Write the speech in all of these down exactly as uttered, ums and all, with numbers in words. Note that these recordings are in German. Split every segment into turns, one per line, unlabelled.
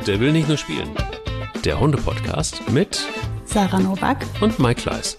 Der will nicht nur spielen. Der Hunde-Podcast mit
Sarah Nowak
und Mike Kleiss.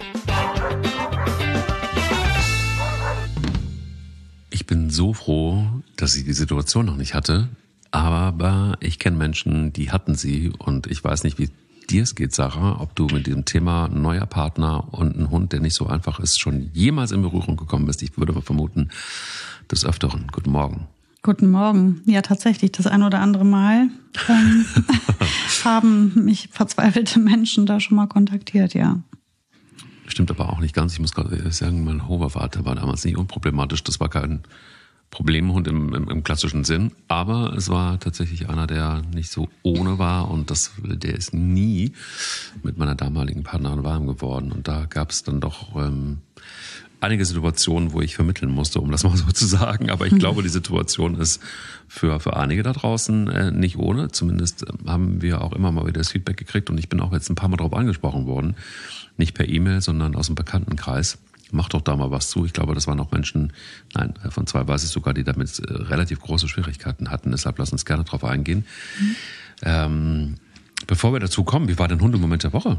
Ich bin so froh, dass ich die Situation noch nicht hatte, aber ich kenne Menschen, die hatten sie und ich weiß nicht, wie dir es geht, Sarah, ob du mit diesem Thema neuer Partner und ein Hund, der nicht so einfach ist, schon jemals in Berührung gekommen bist. Ich würde mal vermuten, des Öfteren. Guten Morgen.
Guten Morgen. Ja, tatsächlich, das ein oder andere Mal ähm, haben mich verzweifelte Menschen da schon mal kontaktiert, ja.
Stimmt aber auch nicht ganz. Ich muss gerade sagen, mein Hoverwart war damals nicht unproblematisch. Das war kein Problemhund im, im, im klassischen Sinn. Aber es war tatsächlich einer, der nicht so ohne war. Und das, der ist nie mit meiner damaligen Partnerin warm geworden. Und da gab es dann doch ähm, einige Situationen, wo ich vermitteln musste, um das mal so zu sagen. Aber ich mhm. glaube, die Situation ist für, für einige da draußen äh, nicht ohne. Zumindest haben wir auch immer mal wieder das Feedback gekriegt. Und ich bin auch jetzt ein paar Mal darauf angesprochen worden. Nicht per E-Mail, sondern aus dem Bekanntenkreis. Mach doch da mal was zu. Ich glaube, das waren auch Menschen, nein, von zwei weiß ich sogar, die damit äh, relativ große Schwierigkeiten hatten. Deshalb lass uns gerne drauf eingehen. Mhm. Ähm, bevor wir dazu kommen, wie war dein Hundemoment der Woche?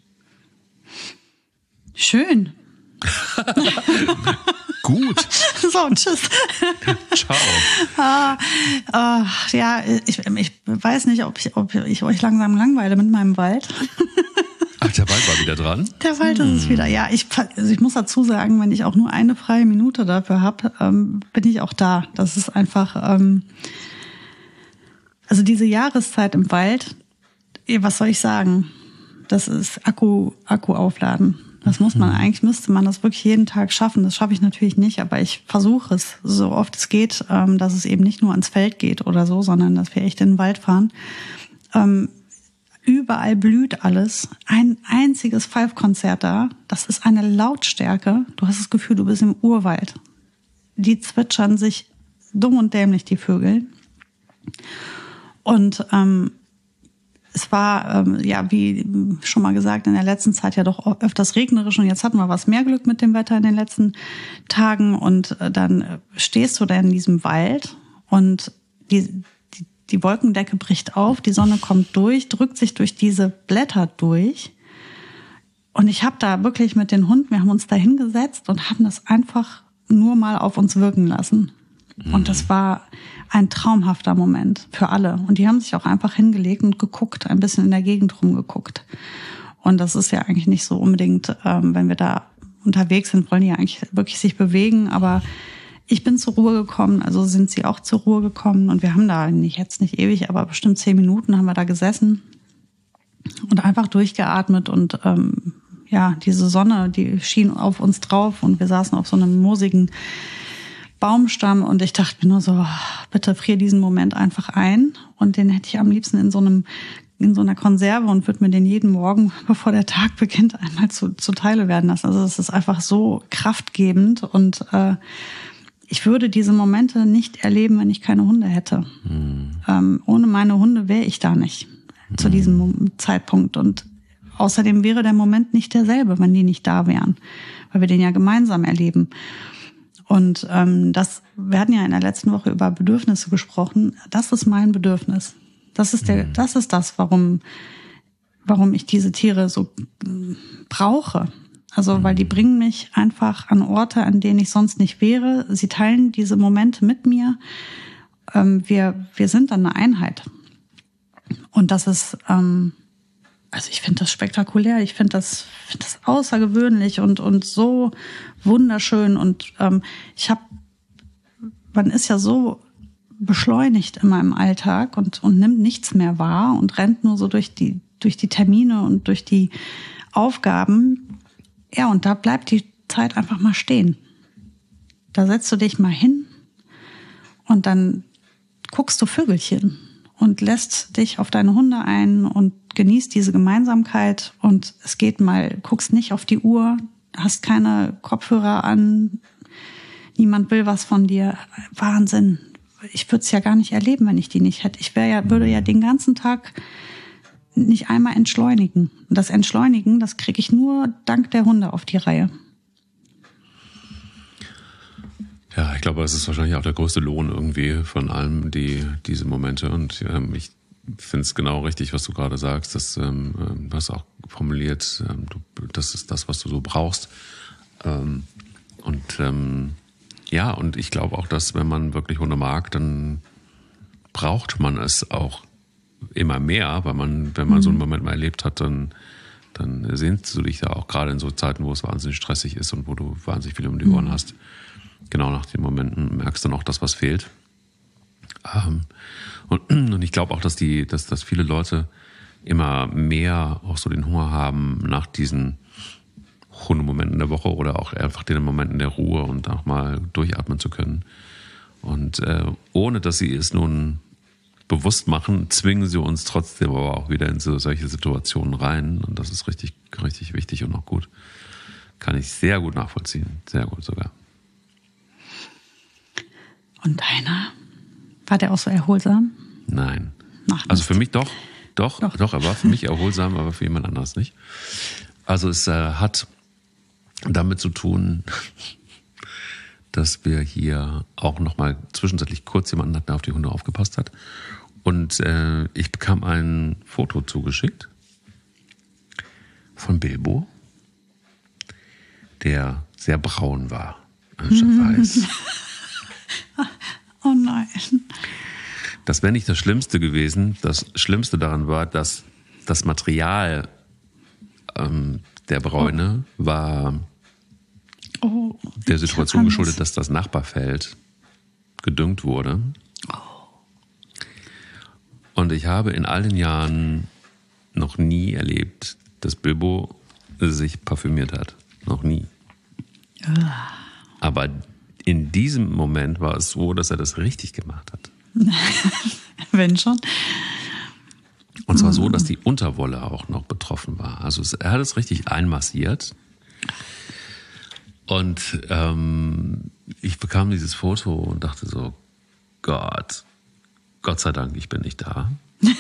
Schön.
Gut.
So, tschüss.
Ciao.
Ah, ah, ja, ich, ich weiß nicht, ob ich, ob ich euch langsam langweile mit meinem Wald.
Ach, der Wald war wieder dran?
Der Wald hm. ist es wieder. Ja, ich, also ich muss dazu sagen, wenn ich auch nur eine freie Minute dafür habe, ähm, bin ich auch da. Das ist einfach, ähm, also diese Jahreszeit im Wald, was soll ich sagen? Das ist Akku, Akku aufladen. Das muss man, eigentlich müsste man das wirklich jeden Tag schaffen. Das schaffe ich natürlich nicht, aber ich versuche es so oft es geht, ähm, dass es eben nicht nur ans Feld geht oder so, sondern dass wir echt in den Wald fahren. Ähm, Überall blüht alles. Ein einziges Pfeifkonzert da. Das ist eine Lautstärke. Du hast das Gefühl, du bist im Urwald. Die zwitschern sich dumm und dämlich, die Vögel. Und ähm, es war, ähm, ja, wie schon mal gesagt, in der letzten Zeit ja doch öfters regnerisch. Und jetzt hatten wir was mehr Glück mit dem Wetter in den letzten Tagen. Und äh, dann stehst du da in diesem Wald und die Die Wolkendecke bricht auf, die Sonne kommt durch, drückt sich durch diese Blätter durch. Und ich habe da wirklich mit den Hunden, wir haben uns da hingesetzt und haben das einfach nur mal auf uns wirken lassen. Mhm. Und das war ein traumhafter Moment für alle. Und die haben sich auch einfach hingelegt und geguckt, ein bisschen in der Gegend rumgeguckt. Und das ist ja eigentlich nicht so unbedingt, ähm, wenn wir da unterwegs sind, wollen die ja eigentlich wirklich sich bewegen, aber ich bin zur Ruhe gekommen, also sind sie auch zur Ruhe gekommen und wir haben da nicht jetzt nicht ewig, aber bestimmt zehn Minuten haben wir da gesessen und einfach durchgeatmet und ähm, ja, diese Sonne, die schien auf uns drauf und wir saßen auf so einem moosigen Baumstamm und ich dachte mir nur so, bitte frier diesen Moment einfach ein und den hätte ich am liebsten in so einem in so einer Konserve und würde mir den jeden Morgen, bevor der Tag beginnt, einmal zu, zu Teile werden lassen. Also es ist einfach so kraftgebend und äh, ich würde diese Momente nicht erleben, wenn ich keine Hunde hätte. Mhm. Ähm, ohne meine Hunde wäre ich da nicht mhm. zu diesem Zeitpunkt. Und außerdem wäre der Moment nicht derselbe, wenn die nicht da wären, weil wir den ja gemeinsam erleben. Und ähm, das, wir hatten ja in der letzten Woche über Bedürfnisse gesprochen. Das ist mein Bedürfnis. Das ist der, mhm. das ist das, warum, warum ich diese Tiere so brauche. Also, weil die bringen mich einfach an Orte, an denen ich sonst nicht wäre. Sie teilen diese Momente mit mir. Ähm, wir, wir sind dann eine Einheit. Und das ist, ähm, also ich finde das spektakulär. Ich finde das, find das außergewöhnlich und, und so wunderschön. Und ähm, ich habe, man ist ja so beschleunigt immer im Alltag und, und nimmt nichts mehr wahr und rennt nur so durch die, durch die Termine und durch die Aufgaben. Ja, und da bleibt die Zeit einfach mal stehen. Da setzt du dich mal hin und dann guckst du Vögelchen und lässt dich auf deine Hunde ein und genießt diese Gemeinsamkeit und es geht mal, guckst nicht auf die Uhr, hast keine Kopfhörer an, niemand will was von dir. Wahnsinn. Ich würde es ja gar nicht erleben, wenn ich die nicht hätte. Ich wäre ja, würde ja den ganzen Tag nicht einmal entschleunigen. Und das Entschleunigen, das kriege ich nur dank der Hunde auf die Reihe.
Ja, ich glaube, es ist wahrscheinlich auch der größte Lohn irgendwie von allem, die diese Momente. Und ähm, ich finde es genau richtig, was du gerade sagst. Das, ähm, du hast auch formuliert, ähm, du, das ist das, was du so brauchst. Ähm, und ähm, ja, und ich glaube auch, dass wenn man wirklich Hunde mag, dann braucht man es auch immer mehr, weil man, wenn man mhm. so einen Moment mal erlebt hat, dann, dann sehnst du dich ja auch gerade in so Zeiten, wo es wahnsinnig stressig ist und wo du wahnsinnig viel um die Ohren mhm. hast. Genau nach den Momenten merkst du dann auch, dass was fehlt. Ähm, und, und ich glaube auch, dass die, dass, dass viele Leute immer mehr auch so den Hunger haben nach diesen Hundemomenten der Woche oder auch einfach den Momenten der Ruhe und auch mal durchatmen zu können. Und äh, ohne, dass sie es nun bewusst machen, zwingen sie uns trotzdem aber auch wieder in so solche Situationen rein. Und das ist richtig, richtig wichtig und auch gut. Kann ich sehr gut nachvollziehen. Sehr gut sogar.
Und deiner? War der auch so erholsam?
Nein. Ach, also für mich doch. Doch, doch, doch, er war für mich erholsam, aber für jemand anderes nicht. Also es äh, hat damit zu tun, dass wir hier auch nochmal zwischenzeitlich kurz jemanden hatten, der auf die Hunde aufgepasst hat. Und äh, ich bekam ein Foto zugeschickt von Bilbo, der sehr braun war, anstatt weiß.
Oh nein.
Das wäre nicht das Schlimmste gewesen. Das Schlimmste daran war, dass das Material ähm, der Bräune oh. war oh, der Situation geschuldet, dass das Nachbarfeld gedüngt wurde. Oh. Und ich habe in all den Jahren noch nie erlebt, dass Bilbo sich parfümiert hat. Noch nie. Oh. Aber in diesem Moment war es so, dass er das richtig gemacht hat.
Wenn schon.
Und zwar so, dass die Unterwolle auch noch betroffen war. Also es, er hat es richtig einmassiert. Und ähm, ich bekam dieses Foto und dachte so, Gott, Gott sei Dank, ich bin nicht da.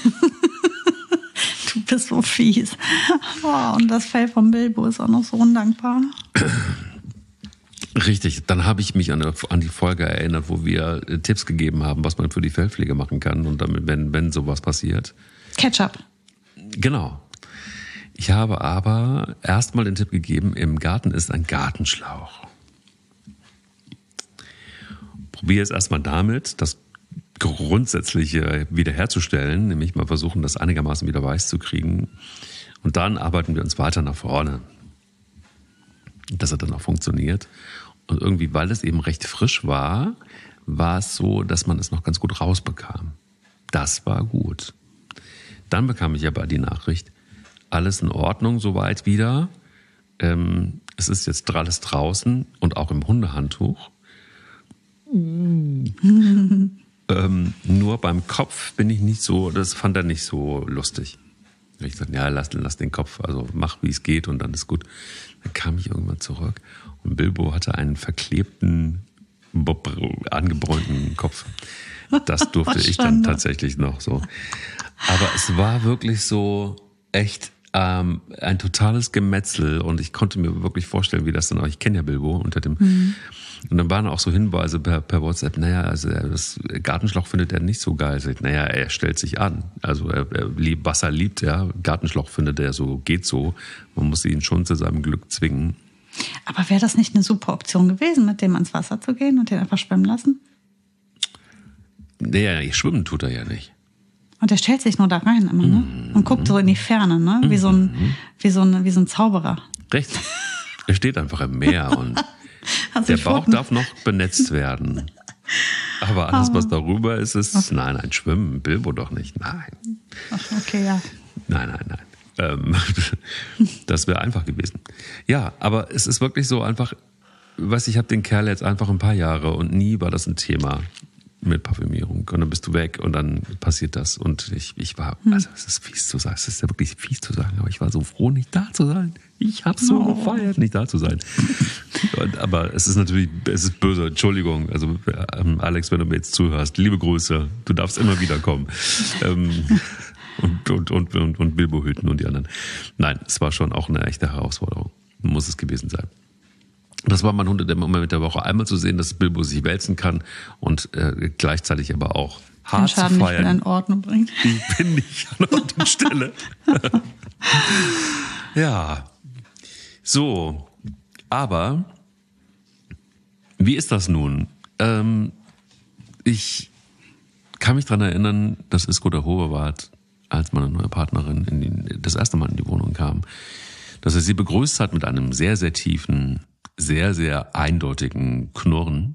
Du bist so fies. Oh, und das Fell von Bilbo ist auch noch so undankbar.
Richtig, dann habe ich mich an, an die Folge erinnert, wo wir Tipps gegeben haben, was man für die Fellpflege machen kann und damit, wenn, wenn sowas passiert.
Ketchup.
Genau. Ich habe aber erstmal den Tipp gegeben, im Garten ist ein Gartenschlauch. Probiere es erstmal damit, das Grundsätzliche wiederherzustellen, nämlich mal versuchen, das einigermaßen wieder weiß zu kriegen. Und dann arbeiten wir uns weiter nach vorne. Dass er dann auch funktioniert. Und irgendwie, weil es eben recht frisch war, war es so, dass man es noch ganz gut rausbekam. Das war gut. Dann bekam ich aber die Nachricht, alles in Ordnung soweit wieder. Ähm, es ist jetzt alles draußen und auch im Hundehandtuch. ähm, nur beim Kopf bin ich nicht so, das fand er nicht so lustig. Ich sagte, ja, lass, lass den Kopf, also mach, wie es geht und dann ist gut. Dann kam ich irgendwann zurück und Bilbo hatte einen verklebten, angebräunten Kopf. Das durfte ich dann tatsächlich noch so. Aber es war wirklich so echt ähm, ein totales Gemetzel und ich konnte mir wirklich vorstellen, wie das dann auch, ich kenne ja Bilbo unter dem, mhm. Und dann waren auch so Hinweise per, per WhatsApp, naja, also das Gartenschlauch findet er nicht so geil. Ich, naja, er stellt sich an. Also er, er liebt, was er liebt, ja. Gartenschlauch findet er so, geht so. Man muss ihn schon zu seinem Glück zwingen.
Aber wäre das nicht eine super Option gewesen, mit dem ans Wasser zu gehen und den einfach schwimmen lassen?
Naja, schwimmen tut er ja nicht.
Und er stellt sich nur da rein immer, ne? Und guckt so in die Ferne, ne? Wie so ein, wie so ein, wie so ein Zauberer.
Recht. Er steht einfach im Meer und der Bauch Pfoten? Darf noch benetzt werden. Aber alles, was darüber ist, ist, okay. nein, nein, Schwimmen, Bilbo doch nicht, nein.
Ach, okay, ja.
Nein, nein, nein. Ähm, das wäre einfach gewesen. Ja, aber es ist wirklich so einfach, weißt du, ich habe den Kerl jetzt einfach ein paar Jahre und nie war das ein Thema mit Parfümierung. Und dann bist du weg und dann passiert das. Und ich, ich war, also es ist fies zu sagen, es ist ja wirklich fies zu sagen, aber ich war so froh, nicht da zu sein. Ich habe so oh. gefeiert, nicht da zu sein. Und, aber es ist natürlich, es ist böse, Entschuldigung. Also ähm, Alex, wenn du mir jetzt zuhörst, liebe Grüße, du darfst immer wieder kommen. ähm, und, und, und, und, und Bilbo hüten und die anderen. Nein, es war schon auch eine echte Herausforderung. Muss es gewesen sein. Das war mein Hund im Moment der Woche einmal zu sehen, dass Bilbo sich wälzen kann und äh, gleichzeitig aber auch
den Schaden
zu
nicht wieder in Ordnung bringt.
Ich bin nicht an Ort und Stelle. Ja, so, aber wie ist das nun? Ähm, ich kann mich daran erinnern, dass Isko der Hoverwart, als meine neue Partnerin in die, das erste Mal in die Wohnung kam, dass er sie begrüßt hat mit einem sehr, sehr tiefen, sehr, sehr eindeutigen Knurren.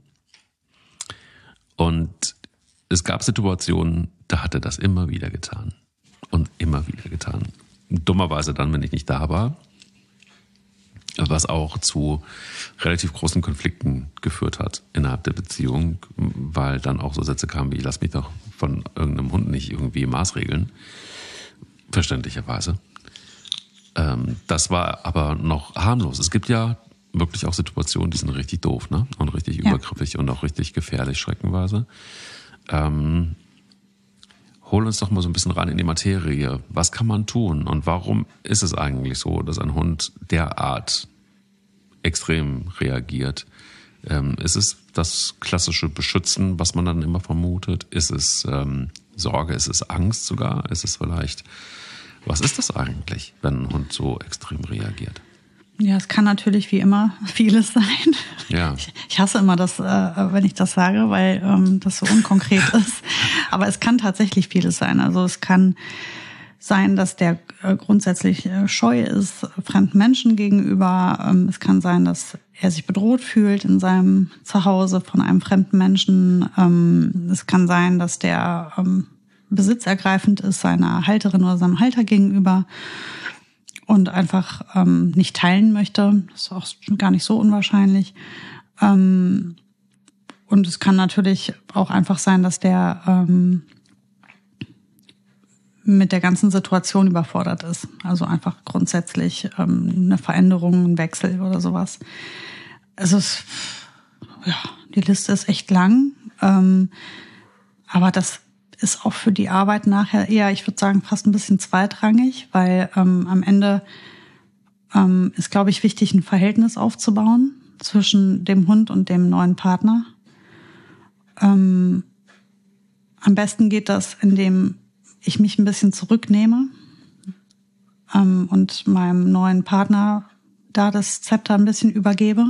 Und es gab Situationen, da hat er das immer wieder getan. Und immer wieder getan. Dummerweise dann, wenn ich nicht da war. Was auch zu relativ großen Konflikten geführt hat innerhalb der Beziehung, weil dann auch so Sätze kamen wie, lass mich doch von irgendeinem Hund nicht irgendwie maßregeln. Verständlicherweise. Ähm, das war aber noch harmlos. Es gibt ja wirklich auch Situationen, die sind richtig doof, ne? Und richtig ja. übergriffig und auch richtig gefährlich, schreckenweise. Ähm, hol uns doch mal so ein bisschen rein in die Materie. Was kann man tun? Und warum ist es eigentlich so, dass ein Hund derart extrem reagiert? Ähm, ist es das klassische Beschützen, was man dann immer vermutet? Ist es ähm, Sorge? Ist es Angst sogar? Ist es vielleicht, was ist das eigentlich, wenn ein Hund so extrem reagiert?
Ja, es kann natürlich wie immer vieles sein.
Ja.
Ich, ich hasse immer das, äh, wenn ich das sage, weil ähm, das so unkonkret ist. Aber es kann tatsächlich vieles sein. Also es kann sein, dass der äh, grundsätzlich äh, scheu ist fremden Menschen gegenüber. Ähm, es kann sein, dass er sich bedroht fühlt in seinem Zuhause von einem fremden Menschen. Ähm, es kann sein, dass der ähm, besitzergreifend ist seiner Halterin oder seinem Halter gegenüber und einfach ähm, nicht teilen möchte. Das ist auch gar nicht so unwahrscheinlich. Ähm, und es kann natürlich auch einfach sein, dass der ähm, mit der ganzen Situation überfordert ist. Also einfach grundsätzlich ähm, eine Veränderung, ein Wechsel oder sowas. Es ist, ja, die Liste ist echt lang. Ähm, aber das ist auch für die Arbeit nachher eher, ich würde sagen, fast ein bisschen zweitrangig, weil ähm, am Ende ähm, ist, glaube ich, wichtig, ein Verhältnis aufzubauen zwischen dem Hund und dem neuen Partner. Ähm, am besten geht das, indem ich mich ein bisschen zurücknehme ähm, und meinem neuen Partner da das Zepter ein bisschen übergebe.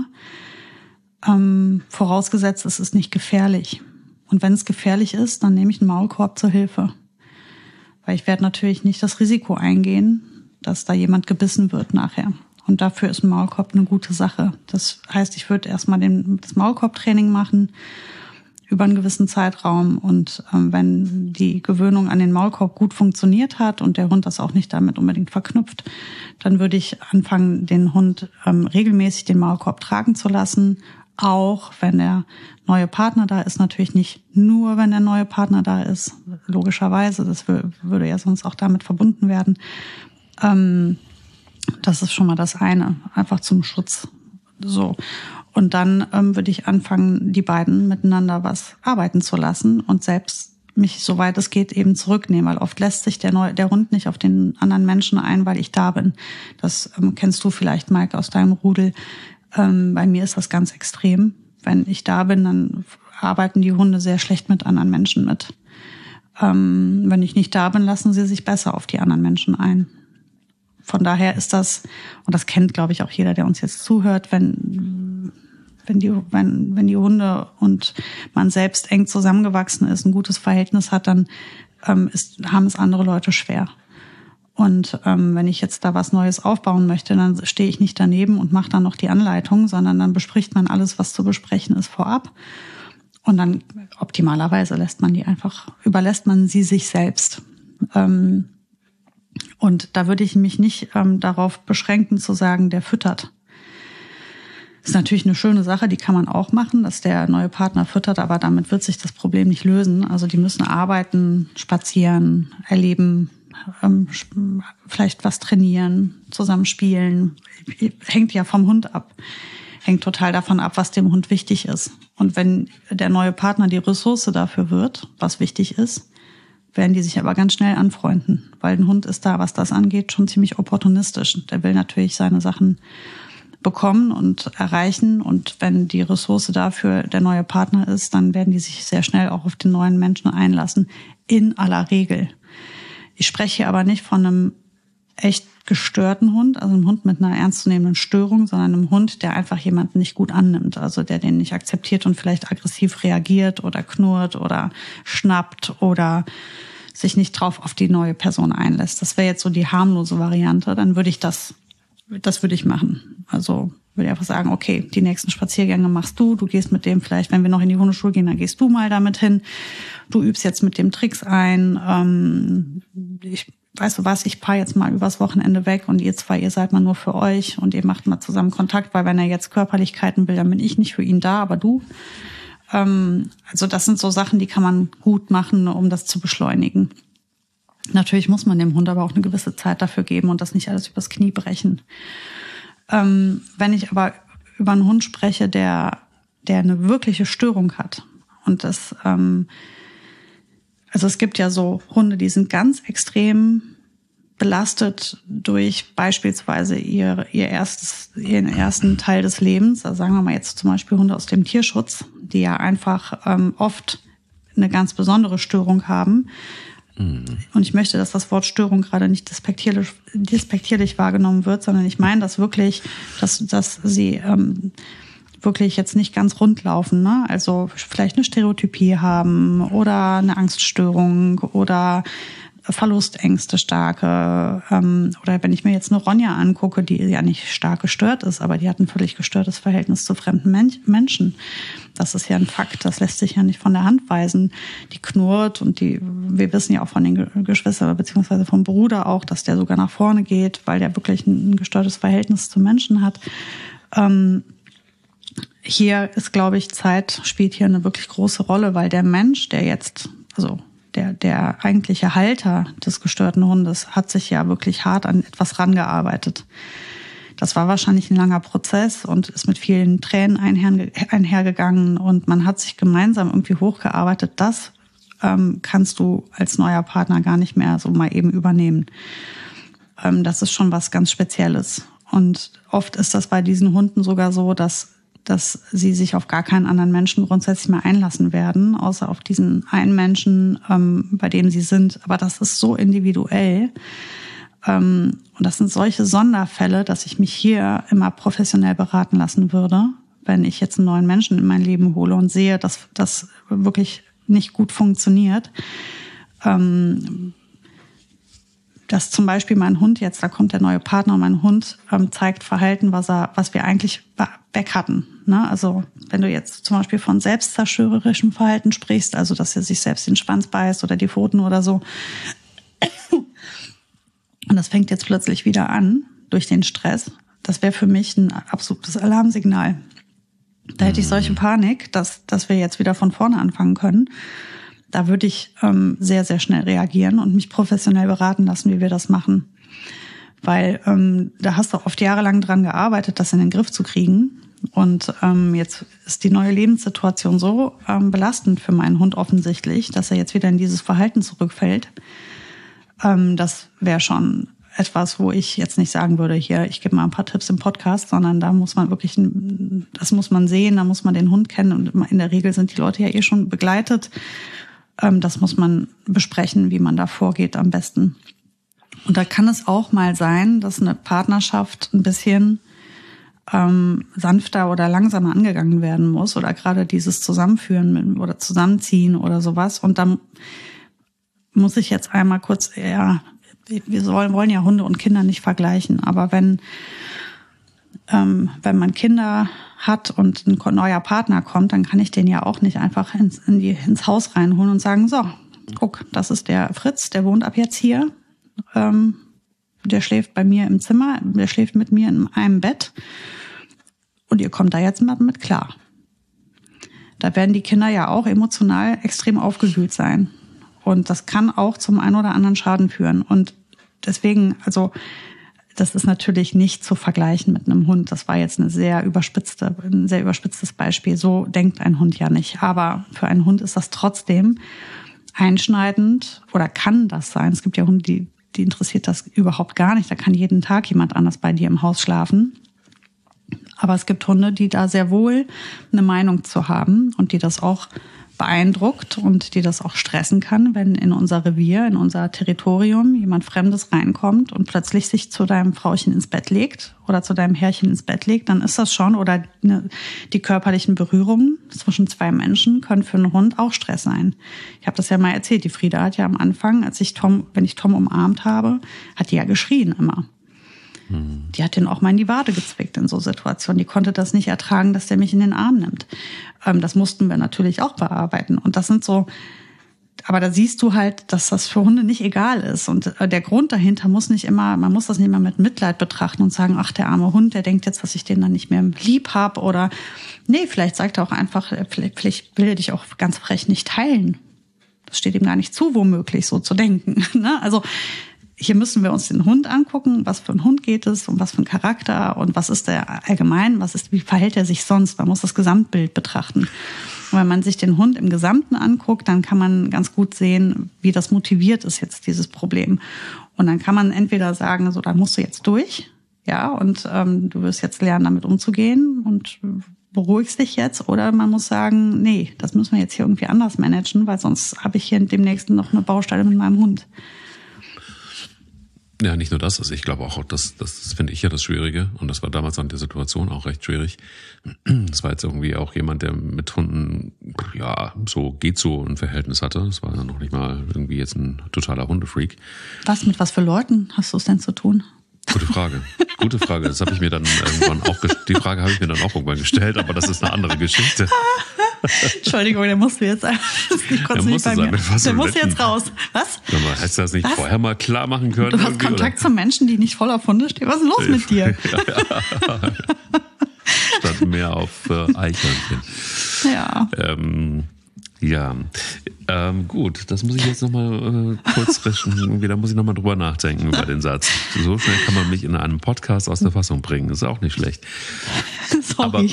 Ähm, vorausgesetzt, es ist nicht gefährlich. Und wenn es gefährlich ist, dann nehme ich einen Maulkorb zur Hilfe. Weil ich werde natürlich nicht das Risiko eingehen, dass da jemand gebissen wird nachher. Und dafür ist ein Maulkorb eine gute Sache. Das heißt, ich würde erstmal den, das Maulkorbtraining machen über einen gewissen Zeitraum. Und ähm, wenn die Gewöhnung an den Maulkorb gut funktioniert hat und der Hund das auch nicht damit unbedingt verknüpft, dann würde ich anfangen, den Hund ähm, regelmäßig den Maulkorb tragen zu lassen. Auch wenn der neue Partner da ist, natürlich nicht nur, wenn der neue Partner da ist, logischerweise, das würde ja sonst auch damit verbunden werden. Ähm, das ist schon mal das eine, einfach zum Schutz. So. Und dann ähm, würde ich anfangen, die beiden miteinander was arbeiten zu lassen und selbst mich, soweit es geht, eben zurücknehmen, weil oft lässt sich der neue, der Hund nicht auf den anderen Menschen ein, weil ich da bin. Das ähm, kennst du vielleicht, Maike, aus deinem Rudel. Ähm, bei mir ist das ganz extrem. Wenn ich da bin, dann arbeiten die Hunde sehr schlecht mit anderen Menschen mit. Ähm, wenn ich nicht da bin, lassen sie sich besser auf die anderen Menschen ein. Von daher ist das, und das kennt, glaube ich, auch jeder, der uns jetzt zuhört, wenn, wenn die, wenn, wenn die Hunde und man selbst eng zusammengewachsen ist, ein gutes Verhältnis hat, dann ähm, ist, haben es andere Leute schwer. Und ähm, wenn ich jetzt da was Neues aufbauen möchte, dann stehe ich nicht daneben und mache dann noch die Anleitung, sondern dann bespricht man alles, was zu besprechen ist, vorab. Und dann optimalerweise lässt man die einfach, überlässt man sie sich selbst. Ähm, und da würde ich mich nicht ähm, darauf beschränken zu sagen, der füttert. Das ist natürlich eine schöne Sache, die kann man auch machen, dass der neue Partner füttert, aber damit wird sich das Problem nicht lösen. Also die müssen arbeiten, spazieren, erleben, ähm, vielleicht was trainieren, zusammen spielen. Hängt ja vom Hund ab. Hängt total davon ab, was dem Hund wichtig ist. Und wenn der neue Partner die Ressource dafür wird, was wichtig ist, werden die sich aber ganz schnell anfreunden. Weil ein Hund ist da, was das angeht, schon ziemlich opportunistisch. Der will natürlich seine Sachen bekommen und erreichen. Und wenn die Ressource dafür der neue Partner ist, dann werden die sich sehr schnell auch auf den neuen Menschen einlassen. In aller Regel. Ich spreche hier aber nicht von einem echt gestörten Hund, also einem Hund mit einer ernstzunehmenden Störung, sondern einem Hund, der einfach jemanden nicht gut annimmt, also der den nicht akzeptiert und vielleicht aggressiv reagiert oder knurrt oder schnappt oder sich nicht drauf auf die neue Person einlässt. Das wäre jetzt so die harmlose Variante. Dann würde ich das, das würde ich machen. Also würde ich einfach sagen, okay, die nächsten Spaziergänge machst du, du gehst mit dem vielleicht, wenn wir noch in die Hundeschule gehen, dann gehst du mal damit hin. Du übst jetzt mit dem Tricks ein. Ähm, ich Weißt du was, ich fahre jetzt mal übers Wochenende weg und ihr zwei, ihr seid mal nur für euch und ihr macht mal zusammen Kontakt, weil wenn er jetzt Körperlichkeiten will, dann bin ich nicht für ihn da, aber du. Ähm, also das sind so Sachen, die kann man gut machen, um das zu beschleunigen. Natürlich muss man dem Hund aber auch eine gewisse Zeit dafür geben und das nicht alles übers Knie brechen. Ähm, wenn ich aber über einen Hund spreche, der, der eine wirkliche Störung hat und das... Ähm, Also es gibt ja so Hunde, die sind ganz extrem belastet durch beispielsweise ihr, ihr erstes, ihren ersten Teil des Lebens. Also sagen wir mal jetzt zum Beispiel Hunde aus dem Tierschutz, die ja einfach ähm, oft eine ganz besondere Störung haben. Mhm. Und ich möchte, dass das Wort Störung gerade nicht despektierlich, despektierlich wahrgenommen wird, sondern ich meine das wirklich, dass, dass sie... Ähm, wirklich jetzt nicht ganz rund laufen, ne? Also vielleicht eine Stereotypie haben oder eine Angststörung oder Verlustängste starke. Ähm, oder wenn ich mir jetzt eine Ronja angucke, die ja nicht stark gestört ist, aber die hat ein völlig gestörtes Verhältnis zu fremden Men- Menschen. Das ist ja ein Fakt, das lässt sich ja nicht von der Hand weisen. Die knurrt und die, wir wissen ja auch von den Ge- Geschwistern beziehungsweise vom Bruder auch, dass der sogar nach vorne geht, weil der wirklich ein, ein gestörtes Verhältnis zu Menschen hat. Ähm, Hier ist, glaube ich, Zeit spielt hier eine wirklich große Rolle, weil der Mensch, der jetzt, also der, der eigentliche Halter des gestörten Hundes, hat sich ja wirklich hart an etwas rangearbeitet. Das war wahrscheinlich ein langer Prozess und ist mit vielen Tränen einher, einhergegangen und man hat sich gemeinsam irgendwie hochgearbeitet. Das ähm, kannst du als neuer Partner gar nicht mehr so mal eben übernehmen. Ähm, das ist schon was ganz Spezielles. Und oft ist das bei diesen Hunden sogar so, dass dass sie sich auf gar keinen anderen Menschen grundsätzlich mehr einlassen werden, außer auf diesen einen Menschen, ähm, bei dem sie sind. Aber das ist so individuell. Ähm, und das sind solche Sonderfälle, dass ich mich hier immer professionell beraten lassen würde, wenn ich jetzt einen neuen Menschen in mein Leben hole und sehe, dass das wirklich nicht gut funktioniert. Ähm, dass zum Beispiel mein Hund jetzt, da kommt der neue Partner und mein Hund ähm, zeigt Verhalten, was er, was wir eigentlich weg hatten. Ne? Also wenn du jetzt zum Beispiel von selbstzerstörerischem Verhalten sprichst, also dass er sich selbst den Schwanz beißt oder die Pfoten oder so, und das fängt jetzt plötzlich wieder an durch den Stress, das wäre für mich ein absolutes Alarmsignal. Da hätte ich solche Panik, dass, dass wir jetzt wieder von vorne anfangen können. Da würde ich ähm, sehr, sehr schnell reagieren und mich professionell beraten lassen, wie wir das machen. Weil ähm, da hast du oft jahrelang dran gearbeitet, das in den Griff zu kriegen. Und ähm, jetzt ist die neue Lebenssituation so ähm, belastend für meinen Hund offensichtlich, dass er jetzt wieder in dieses Verhalten zurückfällt. Ähm, das wäre schon etwas, wo ich jetzt nicht sagen würde, hier, ich gebe mal ein paar Tipps im Podcast, sondern da muss man wirklich, das muss man sehen, da muss man den Hund kennen. Und in der Regel sind die Leute ja eh schon begleitet. Das muss man besprechen, wie man da vorgeht am besten. Und da kann es auch mal sein, dass eine Partnerschaft ein bisschen ähm, sanfter oder langsamer angegangen werden muss oder gerade dieses Zusammenführen oder Zusammenziehen oder sowas. Und dann muss ich jetzt einmal kurz, ja, wir sollen, wollen ja Hunde und Kinder nicht vergleichen, aber wenn ähm, wenn man Kinder hat und ein neuer Partner kommt, dann kann ich den ja auch nicht einfach ins, in die, ins Haus reinholen und sagen, so, guck, das ist der Fritz, der wohnt ab jetzt hier. Ähm, der schläft bei mir im Zimmer, der schläft mit mir in einem Bett und ihr kommt da jetzt mal mit klar. Da werden die Kinder ja auch emotional extrem aufgewühlt sein. Und das kann auch zum einen oder anderen Schaden führen. Und deswegen, also das ist natürlich nicht zu vergleichen mit einem Hund. Das war jetzt eine sehr überspitzte, ein sehr überspitztes Beispiel. So denkt ein Hund ja nicht. Aber für einen Hund ist das trotzdem einschneidend oder kann das sein. Es gibt ja Hunde, die, die interessiert das überhaupt gar nicht. Da kann jeden Tag jemand anders bei dir im Haus schlafen. Aber es gibt Hunde, die da sehr wohl eine Meinung zu haben und die das auch beeindruckt und die das auch stressen kann, wenn in unser Revier, in unser Territorium jemand Fremdes reinkommt und plötzlich sich zu deinem Frauchen ins Bett legt oder zu deinem Herrchen ins Bett legt, dann ist das schon, oder eine, die körperlichen Berührungen zwischen zwei Menschen können für einen Hund auch Stress sein. Ich habe das ja mal erzählt, die Frieda hat ja am Anfang, als ich Tom, wenn ich Tom umarmt habe, hat die ja geschrien immer. Die hat den auch mal in die Wade gezwickt in so Situationen. Die konnte das nicht ertragen, dass der mich in den Arm nimmt. Ähm, das mussten wir natürlich auch bearbeiten. Und das sind so, aber da siehst du halt, dass das für Hunde nicht egal ist. Und äh, der Grund dahinter muss nicht immer, man muss das nicht immer mit Mitleid betrachten und sagen, ach, der arme Hund, der denkt jetzt, dass ich den dann nicht mehr lieb habe. Oder nee, vielleicht sagt er auch einfach, vielleicht, vielleicht will er dich auch ganz frech nicht teilen. Das steht ihm gar nicht zu, womöglich so zu denken. Ne? Also hier müssen wir uns den Hund angucken, was für ein Hund geht es und was für ein Charakter und was ist der allgemein, was ist, wie verhält er sich sonst? Man muss das Gesamtbild betrachten. Und wenn man sich den Hund im Gesamten anguckt, dann kann man ganz gut sehen, wie das motiviert ist jetzt, dieses Problem. Und dann kann man entweder sagen, so, da musst du jetzt durch, ja, und ähm, du wirst jetzt lernen, damit umzugehen und beruhigst dich jetzt, oder man muss sagen, nee, das müssen wir jetzt hier irgendwie anders managen, weil sonst habe ich hier demnächst noch eine Baustelle mit meinem Hund.
Ja, nicht nur das, also ich glaube auch, das, das, das finde ich ja das Schwierige und das war damals an der Situation auch recht schwierig. Das war jetzt irgendwie auch jemand, der mit Hunden, ja, so geht so ein Verhältnis hatte. Das war dann noch nicht mal irgendwie jetzt ein totaler Hundefreak.
Was, mit was für Leuten hast du es denn zu tun?
Gute Frage, gute Frage. Das habe ich mir dann irgendwann auch, die Frage habe ich mir dann auch irgendwann gestellt, aber das ist eine andere Geschichte.
Entschuldigung, der musste jetzt einfach, ich konnte nicht bei mir. Der muss jetzt raus. Was?
Ja, hättest du das nicht was? vorher mal klar machen können?
Du hast Kontakt oder? Zu Menschen, die nicht voll auf Hunde stehen. Was ist los mit dir?
Ja, ja. Statt mehr auf äh, Eichhörnchen.
Ja.
Ähm, ja, ähm, gut, das muss ich jetzt nochmal äh, kurz rechnen. Da muss ich nochmal drüber nachdenken über den Satz. So schnell kann man mich in einem Podcast aus der Fassung bringen. Ist auch nicht schlecht.
Sorry.
Aber,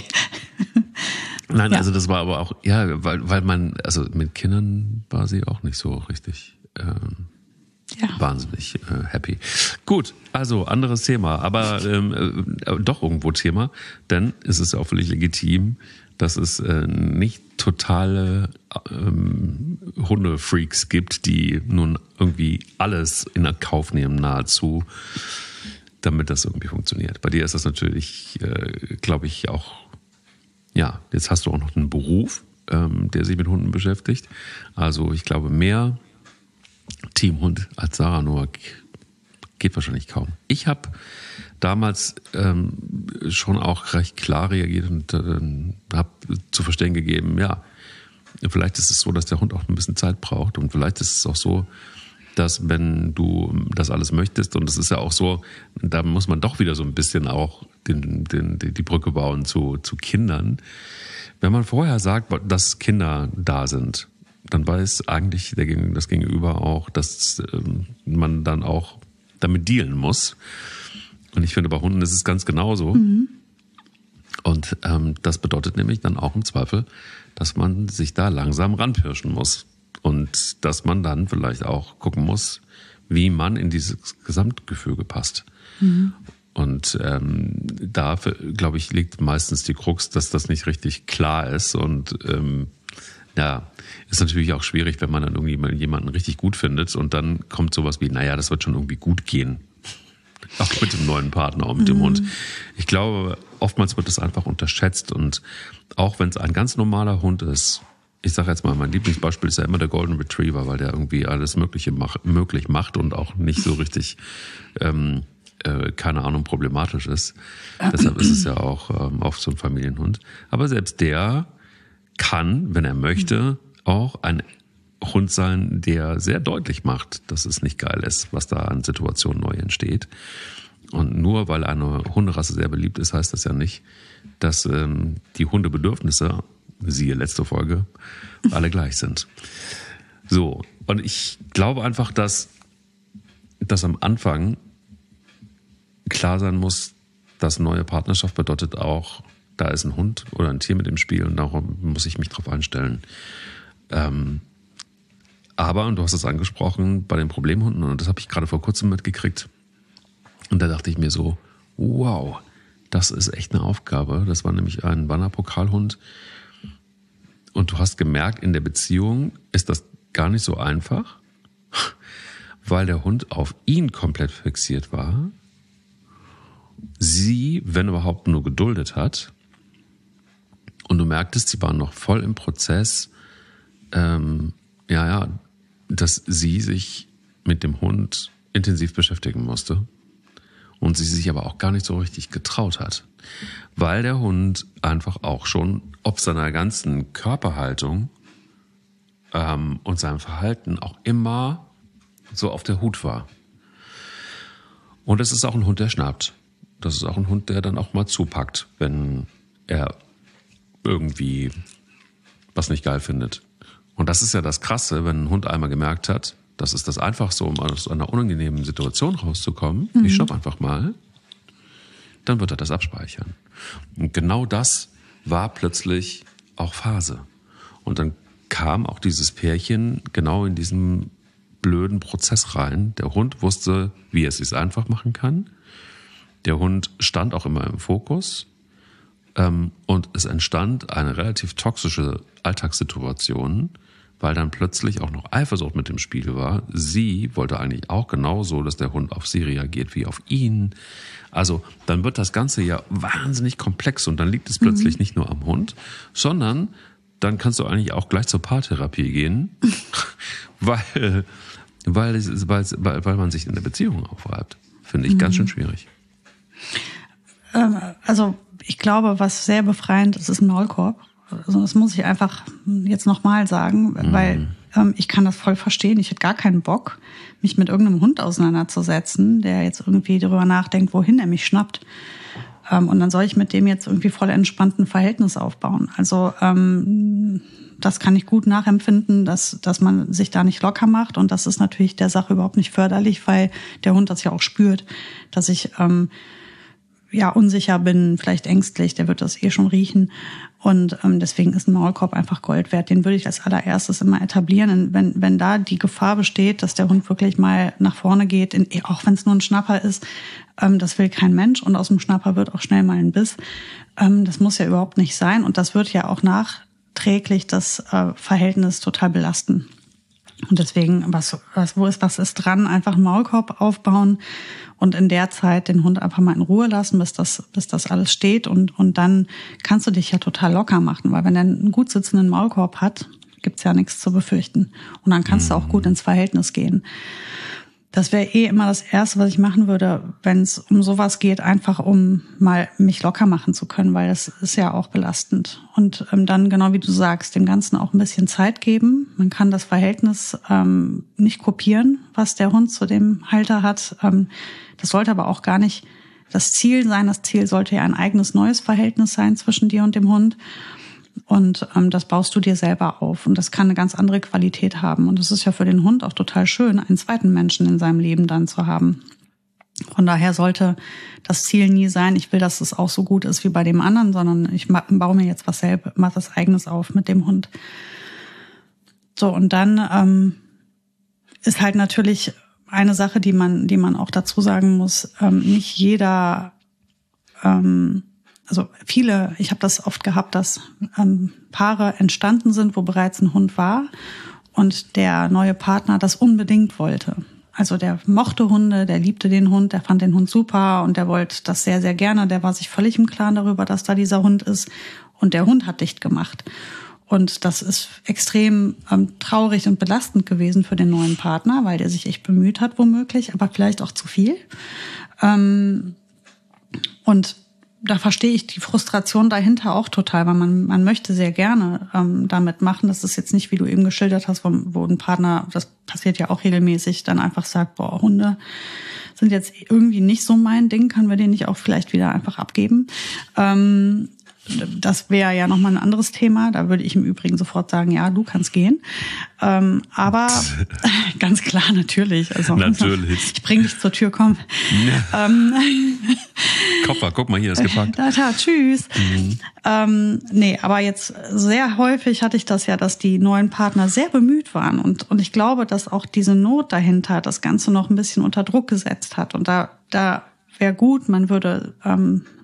nein,
ja.
also das war aber auch, ja, weil, weil man, also mit Kindern war sie auch nicht so richtig ähm, ja. wahnsinnig äh, happy. Gut, also anderes Thema, aber ähm, äh, doch irgendwo Thema, denn es ist auch völlig legitim, dass es äh, nicht totale ähm, Hundefreaks gibt, die nun irgendwie alles in Kauf nehmen nahezu, damit das irgendwie funktioniert. Bei dir ist das natürlich, äh, glaube ich, auch, ja, jetzt hast du auch noch einen Beruf, ähm, der sich mit Hunden beschäftigt. Also ich glaube, mehr Teamhund als Sarah Noack geht wahrscheinlich kaum. Ich habe damals ähm, schon auch recht klar reagiert und äh, habe zu verstehen gegeben, ja, vielleicht ist es so, dass der Hund auch ein bisschen Zeit braucht und vielleicht ist es auch so, dass wenn du das alles möchtest, und das ist ja auch so, da muss man doch wieder so ein bisschen auch den, den, die Brücke bauen zu, zu Kindern. Wenn man vorher sagt, dass Kinder da sind, dann weiß eigentlich der, das Gegenüber auch, dass ähm, man dann auch damit dealen muss. Und ich finde, bei Hunden ist es ganz genauso. Mhm. Und ähm, das bedeutet nämlich dann auch im Zweifel, dass man sich da langsam ranpirschen muss. Und dass man dann vielleicht auch gucken muss, wie man in dieses Gesamtgefüge passt. Mhm. Und ähm, da, glaube ich, liegt meistens die Krux, dass das nicht richtig klar ist. Und ähm, ja, ist natürlich auch schwierig, wenn man dann irgendwie mal jemanden richtig gut findet und dann kommt sowas wie, naja, das wird schon irgendwie gut gehen. Auch mit dem neuen Partner, auch mit dem mhm. Hund. Ich glaube, oftmals wird das einfach unterschätzt und auch wenn es ein ganz normaler Hund ist, ich sage jetzt mal, mein Lieblingsbeispiel ist ja immer der Golden Retriever, weil der irgendwie alles Mögliche mach, möglich macht und auch nicht so richtig, ähm, äh, keine Ahnung, problematisch ist. Deshalb ist es ja auch ähm, oft so ein Familienhund. Aber selbst der kann, wenn er möchte, auch ein Hund sein, der sehr deutlich macht, dass es nicht geil ist, was da an Situationen neu entsteht. Und nur weil eine Hunderasse sehr beliebt ist, heißt das ja nicht, dass ähm, die Hundebedürfnisse, siehe letzte Folge, alle gleich sind. So, und ich glaube einfach, dass, dass am Anfang klar sein muss, dass neue Partnerschaft bedeutet auch, da ist ein Hund oder ein Tier mit im Spiel und darum muss ich mich drauf einstellen. Ähm, aber, und du hast es angesprochen, bei den Problemhunden, und das habe ich gerade vor kurzem mitgekriegt, und da dachte ich mir so, wow, das ist echt eine Aufgabe. Das war nämlich ein Wanderpokalhund. Und du hast gemerkt, in der Beziehung ist das gar nicht so einfach, weil der Hund auf ihn komplett fixiert war. Sie, wenn überhaupt, nur geduldet hat. Und du merktest, sie waren noch voll im Prozess, ähm, ja, ja, dass sie sich mit dem Hund intensiv beschäftigen musste. Und sie sich aber auch gar nicht so richtig getraut hat. Weil der Hund einfach auch schon ob seiner ganzen Körperhaltung ähm, und seinem Verhalten auch immer so auf der Hut war. Und es ist auch ein Hund, der schnappt. Das ist auch ein Hund, der dann auch mal zupackt, wenn er irgendwie was nicht geil findet. Und das ist ja das Krasse, wenn ein Hund einmal gemerkt hat, das ist das Einfachste, um aus einer unangenehmen Situation rauszukommen. Mhm. Ich stopp einfach mal. Dann wird er das abspeichern. Und genau das war plötzlich auch Phase. Und dann kam auch dieses Pärchen genau in diesen blöden Prozess rein. Der Hund wusste, wie er es sich einfach machen kann. Der Hund stand auch immer im Fokus. Und es entstand eine relativ toxische Alltagssituation, weil dann plötzlich auch noch Eifersucht mit dem Spiel war. Sie wollte eigentlich auch genauso, dass der Hund auf sie reagiert wie auf ihn. Also dann wird das Ganze ja wahnsinnig komplex und dann liegt es plötzlich mhm. nicht nur am Hund, sondern dann kannst du eigentlich auch gleich zur Paartherapie gehen, weil, weil, es, weil, weil man sich in der Beziehung aufreibt. Finde ich mhm. ganz schön schwierig.
Ähm, also ich glaube, was sehr befreiend ist, ist ein Maulkorb. Also das muss ich einfach jetzt nochmal sagen, mhm. weil ähm, ich kann das voll verstehen. Ich hätte gar keinen Bock, mich mit irgendeinem Hund auseinanderzusetzen, der jetzt irgendwie darüber nachdenkt, wohin er mich schnappt. Ähm, und dann soll ich mit dem jetzt irgendwie voll entspannt ein Verhältnis aufbauen. Also ähm, das kann ich gut nachempfinden, dass, dass man sich da nicht locker macht. Und das ist natürlich der Sache überhaupt nicht förderlich, weil der Hund das ja auch spürt, dass ich ähm, ja unsicher bin, vielleicht ängstlich, der wird das eh schon riechen. Und ähm, deswegen ist ein Maulkorb einfach Gold wert. Den würde ich als allererstes immer etablieren. Und wenn, wenn da die Gefahr besteht, dass der Hund wirklich mal nach vorne geht, in, auch wenn es nur ein Schnapper ist, ähm, das will kein Mensch. Und aus dem Schnapper wird auch schnell mal ein Biss. Ähm, das muss ja überhaupt nicht sein. Und das wird ja auch nachträglich das äh, Verhältnis total belasten. Und deswegen, was, was, wo ist, was ist dran? Einfach einen Maulkorb aufbauen und in der Zeit den Hund einfach mal in Ruhe lassen, bis das, bis das alles steht. Und, und dann kannst du dich ja total locker machen, weil wenn er einen gut sitzenden Maulkorb hat, gibt's ja nichts zu befürchten. Und dann kannst mhm. du auch gut ins Verhältnis gehen. Das wäre eh immer das Erste, was ich machen würde, wenn es um sowas geht, einfach um mal mich locker machen zu können, weil das ist ja auch belastend. Und ähm, dann, genau wie du sagst, dem Ganzen auch ein bisschen Zeit geben. Man kann das Verhältnis ähm, nicht kopieren, was der Hund zu dem Halter hat. Ähm, das sollte aber auch gar nicht das Ziel sein. Das Ziel sollte ja ein eigenes neues Verhältnis sein zwischen dir und dem Hund. Und ähm, das baust du dir selber auf. Und das kann eine ganz andere Qualität haben. Und es ist ja für den Hund auch total schön, einen zweiten Menschen in seinem Leben dann zu haben. Von daher sollte das Ziel nie sein, ich will, dass es auch so gut ist wie bei dem anderen, sondern ich baue mir jetzt was selber, mache was Eigenes auf mit dem Hund. So, und dann ähm, ist halt natürlich eine Sache, die man, die man auch dazu sagen muss, ähm, nicht jeder... Ähm, Also viele, ich habe das oft gehabt, dass ähm, Paare entstanden sind, wo bereits ein Hund war und der neue Partner das unbedingt wollte. Also der mochte Hunde, der liebte den Hund, der fand den Hund super und der wollte das sehr, sehr gerne. Der war sich völlig im Klaren darüber, dass da dieser Hund ist und der Hund hat dicht gemacht. Und das ist extrem ähm, traurig und belastend gewesen für den neuen Partner, weil der sich echt bemüht hat womöglich, aber vielleicht auch zu viel. Ähm, und da verstehe ich die Frustration dahinter auch total, weil man man möchte sehr gerne ähm, damit machen. Das ist jetzt nicht, wie du eben geschildert hast, wo, wo ein Partner, das passiert ja auch regelmäßig, dann einfach sagt, boah, Hunde sind jetzt irgendwie nicht so mein Ding, können wir den nicht auch vielleicht wieder einfach abgeben? Ähm, das wäre ja nochmal ein anderes Thema. Da würde ich im Übrigen sofort sagen, ja, du kannst gehen. Ähm, aber ganz klar, natürlich. Also,
natürlich.
Ich bring dich zur Tür, komm. Ja. Ähm,
Koffer, guck mal, hier ist gepackt.
Da, da, tschüss. Mhm. Ähm, nee, aber jetzt sehr häufig hatte ich das ja, dass die neuen Partner sehr bemüht waren. Und, und ich glaube, dass auch diese Not dahinter das Ganze noch ein bisschen unter Druck gesetzt hat. Und da, da wäre gut, man würde ähm,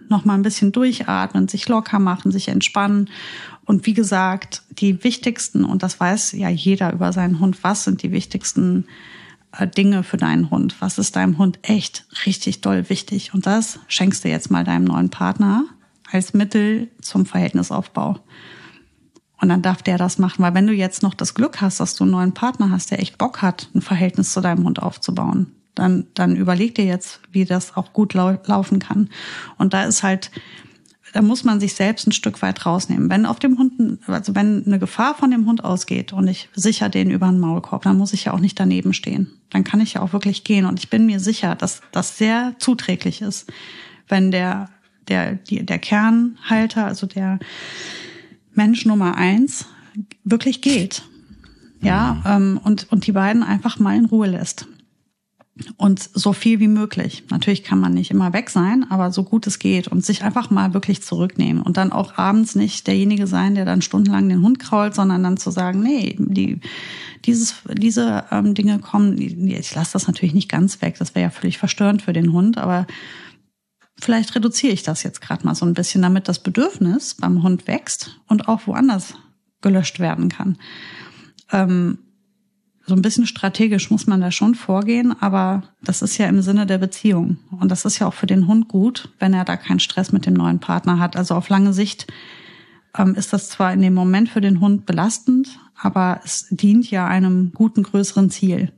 noch mal ein bisschen durchatmen, sich locker machen, sich entspannen. Und wie gesagt, die wichtigsten, und das weiß ja jeder über seinen Hund, was sind die wichtigsten äh, Dinge für deinen Hund? Was ist deinem Hund echt richtig doll wichtig? Und das schenkst du jetzt mal deinem neuen Partner als Mittel zum Verhältnisaufbau. Und dann darf der das machen, weil wenn du jetzt noch das Glück hast, dass du einen neuen Partner hast, der echt Bock hat, ein Verhältnis zu deinem Hund aufzubauen, dann, dann überleg dir jetzt, wie das auch gut lau- laufen kann. Und da ist halt, da muss man sich selbst ein Stück weit rausnehmen. Wenn auf dem Hund, also wenn eine Gefahr von dem Hund ausgeht und ich sichere den über einen Maulkorb, dann muss ich ja auch nicht daneben stehen. Dann kann ich ja auch wirklich gehen. Und ich bin mir sicher, dass das sehr zuträglich ist, wenn der, der, die, der Kernhalter, also der Mensch Nummer eins, wirklich geht. Ja, mhm. ähm, und, und die beiden einfach mal in Ruhe lässt. Und so viel wie möglich. Natürlich kann man nicht immer weg sein, aber so gut es geht und sich einfach mal wirklich zurücknehmen und dann auch abends nicht derjenige sein, der dann stundenlang den Hund krault, sondern dann zu sagen, nee, die, dieses, diese ähm, Dinge kommen, ich lasse das natürlich nicht ganz weg, das wäre ja völlig verstörend für den Hund, aber vielleicht reduziere ich das jetzt gerade mal so ein bisschen, damit das Bedürfnis beim Hund wächst und auch woanders gelöscht werden kann. Ähm, So ein bisschen strategisch muss man da schon vorgehen, aber das ist ja im Sinne der Beziehung. Und das ist ja auch für den Hund gut, wenn er da keinen Stress mit dem neuen Partner hat. Also auf lange Sicht ähm, ist das zwar in dem Moment für den Hund belastend, aber es dient ja einem guten, größeren Ziel.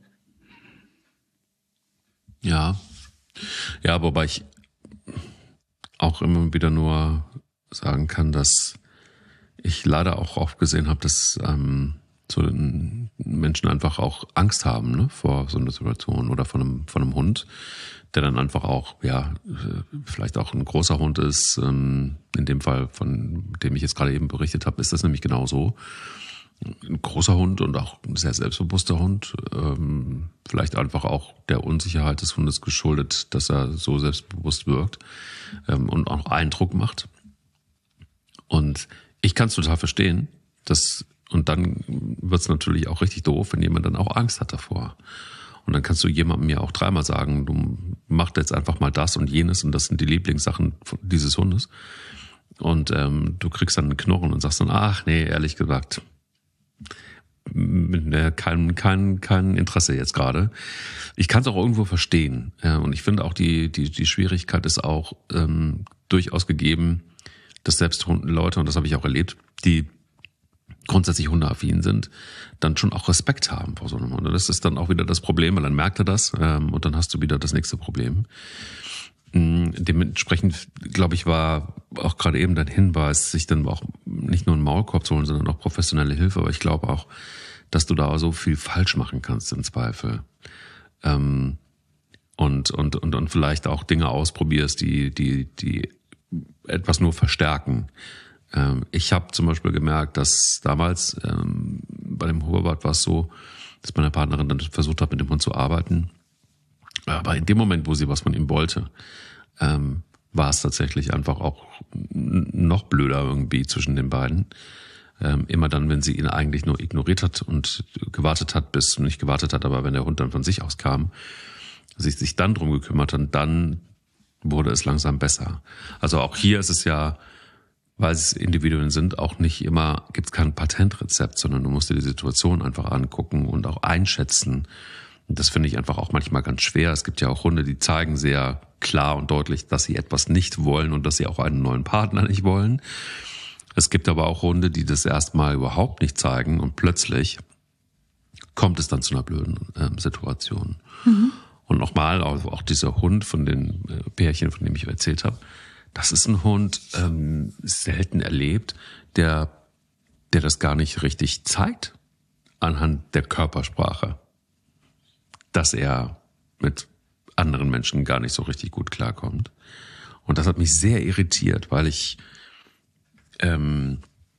Ja, ja, wobei ich auch immer wieder nur sagen kann, dass ich leider auch oft gesehen habe, dass ähm, so Menschen einfach auch Angst haben, ne, vor so einer Situation oder von einem, von einem Hund, der dann einfach auch, ja, vielleicht auch ein großer Hund ist. In dem Fall, von dem ich jetzt gerade eben berichtet habe, ist das nämlich genau so. Ein großer Hund und auch ein sehr selbstbewusster Hund, vielleicht einfach auch der Unsicherheit des Hundes geschuldet, dass er so selbstbewusst wirkt und auch Eindruck macht. Und ich kann es total verstehen, dass Und dann wird's natürlich auch richtig doof, wenn jemand dann auch Angst hat davor. Und dann kannst du jemandem ja auch dreimal sagen, du machst jetzt einfach mal das und jenes und das sind die Lieblingssachen dieses Hundes. Und ähm, du kriegst dann einen Knurren und sagst dann, ach nee, ehrlich gesagt, kein, kein, kein Interesse jetzt gerade. Ich kann es auch irgendwo verstehen. Ja, und ich finde auch, die, die, die Schwierigkeit ist auch ähm, durchaus gegeben, dass selbst Leute, und das habe ich auch erlebt, die grundsätzlich hundeaffin sind, dann schon auch Respekt haben vor so einem Hund. Und das ist dann auch wieder das Problem, weil dann merkt er das ähm, und dann hast du wieder das nächste Problem. Ähm, dementsprechend, glaube ich, war auch gerade eben dein Hinweis, sich dann auch nicht nur einen Maulkorb zu holen, sondern auch professionelle Hilfe. Aber ich glaube auch, dass du da so viel falsch machen kannst im Zweifel. Ähm, und, und, und, und vielleicht auch Dinge ausprobierst, die, die, die etwas nur verstärken. Ich habe zum Beispiel gemerkt, dass damals ähm, bei dem Hoverwart war es so, dass meine Partnerin dann versucht hat, mit dem Hund zu arbeiten. Aber in dem Moment, wo sie was von ihm wollte, ähm, war es tatsächlich einfach auch noch blöder irgendwie zwischen den beiden. Ähm, immer dann, wenn sie ihn eigentlich nur ignoriert hat und gewartet hat, bis nicht gewartet hat, aber wenn der Hund dann von sich aus kam, sich sich dann drum gekümmert hat, dann wurde es langsam besser. Also auch hier ist es ja, weil es Individuen sind, auch nicht immer, gibt es kein Patentrezept, sondern du musst dir die Situation einfach angucken und auch einschätzen. Und das finde ich einfach auch manchmal ganz schwer. Es gibt ja auch Hunde, die zeigen sehr klar und deutlich, dass sie etwas nicht wollen und dass sie auch einen neuen Partner nicht wollen. Es gibt aber auch Hunde, die das erstmal überhaupt nicht zeigen und plötzlich kommt es dann zu einer blöden äh, Situation. Mhm. Und nochmal, auch, auch dieser Hund von den äh, Pärchen, von dem ich erzählt habe, das ist ein Hund, ähm, selten erlebt, der, der das gar nicht richtig zeigt anhand der Körpersprache, dass er mit anderen Menschen gar nicht so richtig gut klarkommt. Und das hat mich sehr irritiert, weil ich, ähm,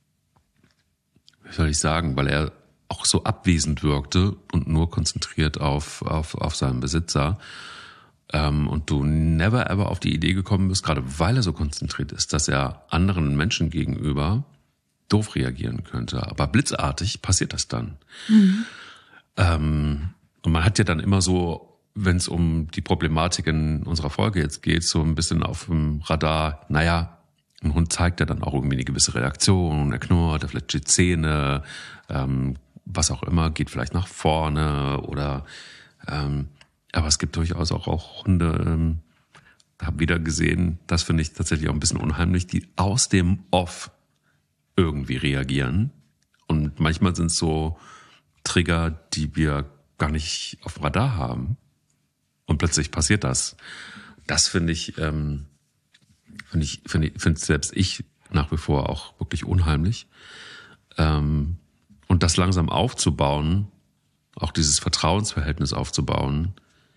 wie soll ich sagen, weil er auch so abwesend wirkte und nur konzentriert auf, auf, auf seinen Besitzer. Und du never ever auf die Idee gekommen bist, gerade weil er so konzentriert ist, dass er anderen Menschen gegenüber doof reagieren könnte. Aber blitzartig passiert das dann. Mhm. Ähm, und man hat ja dann immer so wenn es um die Problematik in unserer Folge jetzt geht, so ein bisschen auf dem Radar, naja, ein Hund zeigt ja dann auch irgendwie eine gewisse Reaktion, er knurrt, er fletscht die Zähne, ähm, was auch immer, geht vielleicht nach vorne oder ähm, aber es gibt durchaus auch, auch Hunde, ähm, habe wieder gesehen, das finde ich tatsächlich auch ein bisschen unheimlich, die aus dem Off irgendwie reagieren. Und manchmal sind es so Trigger, die wir gar nicht auf dem Radar haben. Und plötzlich passiert das. Das finde ich, ähm, finde ich, finde ich, finde selbst ich nach wie vor auch wirklich unheimlich. Ähm, und das langsam aufzubauen, auch dieses Vertrauensverhältnis aufzubauen,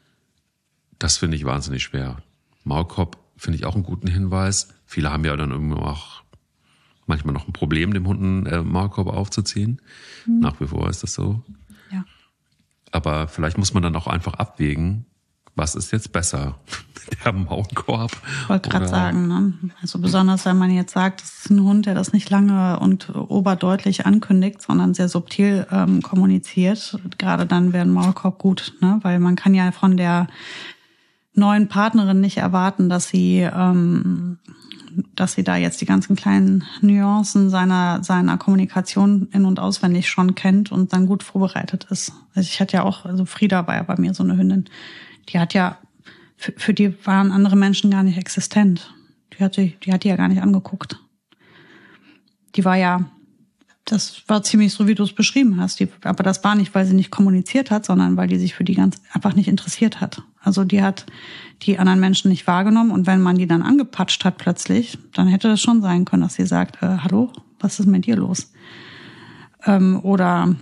das finde ich wahnsinnig schwer. Maulkorb finde ich auch einen guten Hinweis. Viele haben ja dann irgendwie auch manchmal noch ein Problem, dem Hund einen äh, Maulkorb aufzuziehen. Mhm. Nach wie vor ist das so.
Ja.
Aber vielleicht muss man dann auch einfach abwägen, was ist jetzt besser? Der Maulkorb?
Ich wollte gerade sagen, ne? Also besonders, wenn man jetzt sagt, das ist ein Hund, der das nicht lange und oberdeutlich ankündigt, sondern sehr subtil ähm, kommuniziert. Gerade dann wäre ein Maulkorb gut, ne? Weil man kann ja von der neuen Partnerin nicht erwarten, dass sie, ähm, dass sie da jetzt die ganzen kleinen Nuancen seiner seiner Kommunikation in- und auswendig schon kennt und dann gut vorbereitet ist. Also ich hatte ja auch, also Frieda war ja bei mir so eine Hündin, die hat ja, für, für die waren andere Menschen gar nicht existent. Die hat die, die hat die ja gar nicht angeguckt. Die war ja, das war ziemlich so, wie du es beschrieben hast. Die, aber das war nicht, weil sie nicht kommuniziert hat, sondern weil die sich für die ganz einfach nicht interessiert hat. Also die hat die anderen Menschen nicht wahrgenommen. Und wenn man die dann angepatscht hat plötzlich, dann hätte das schon sein können, dass sie sagt, äh, hallo, was ist mit dir los? Ähm, oder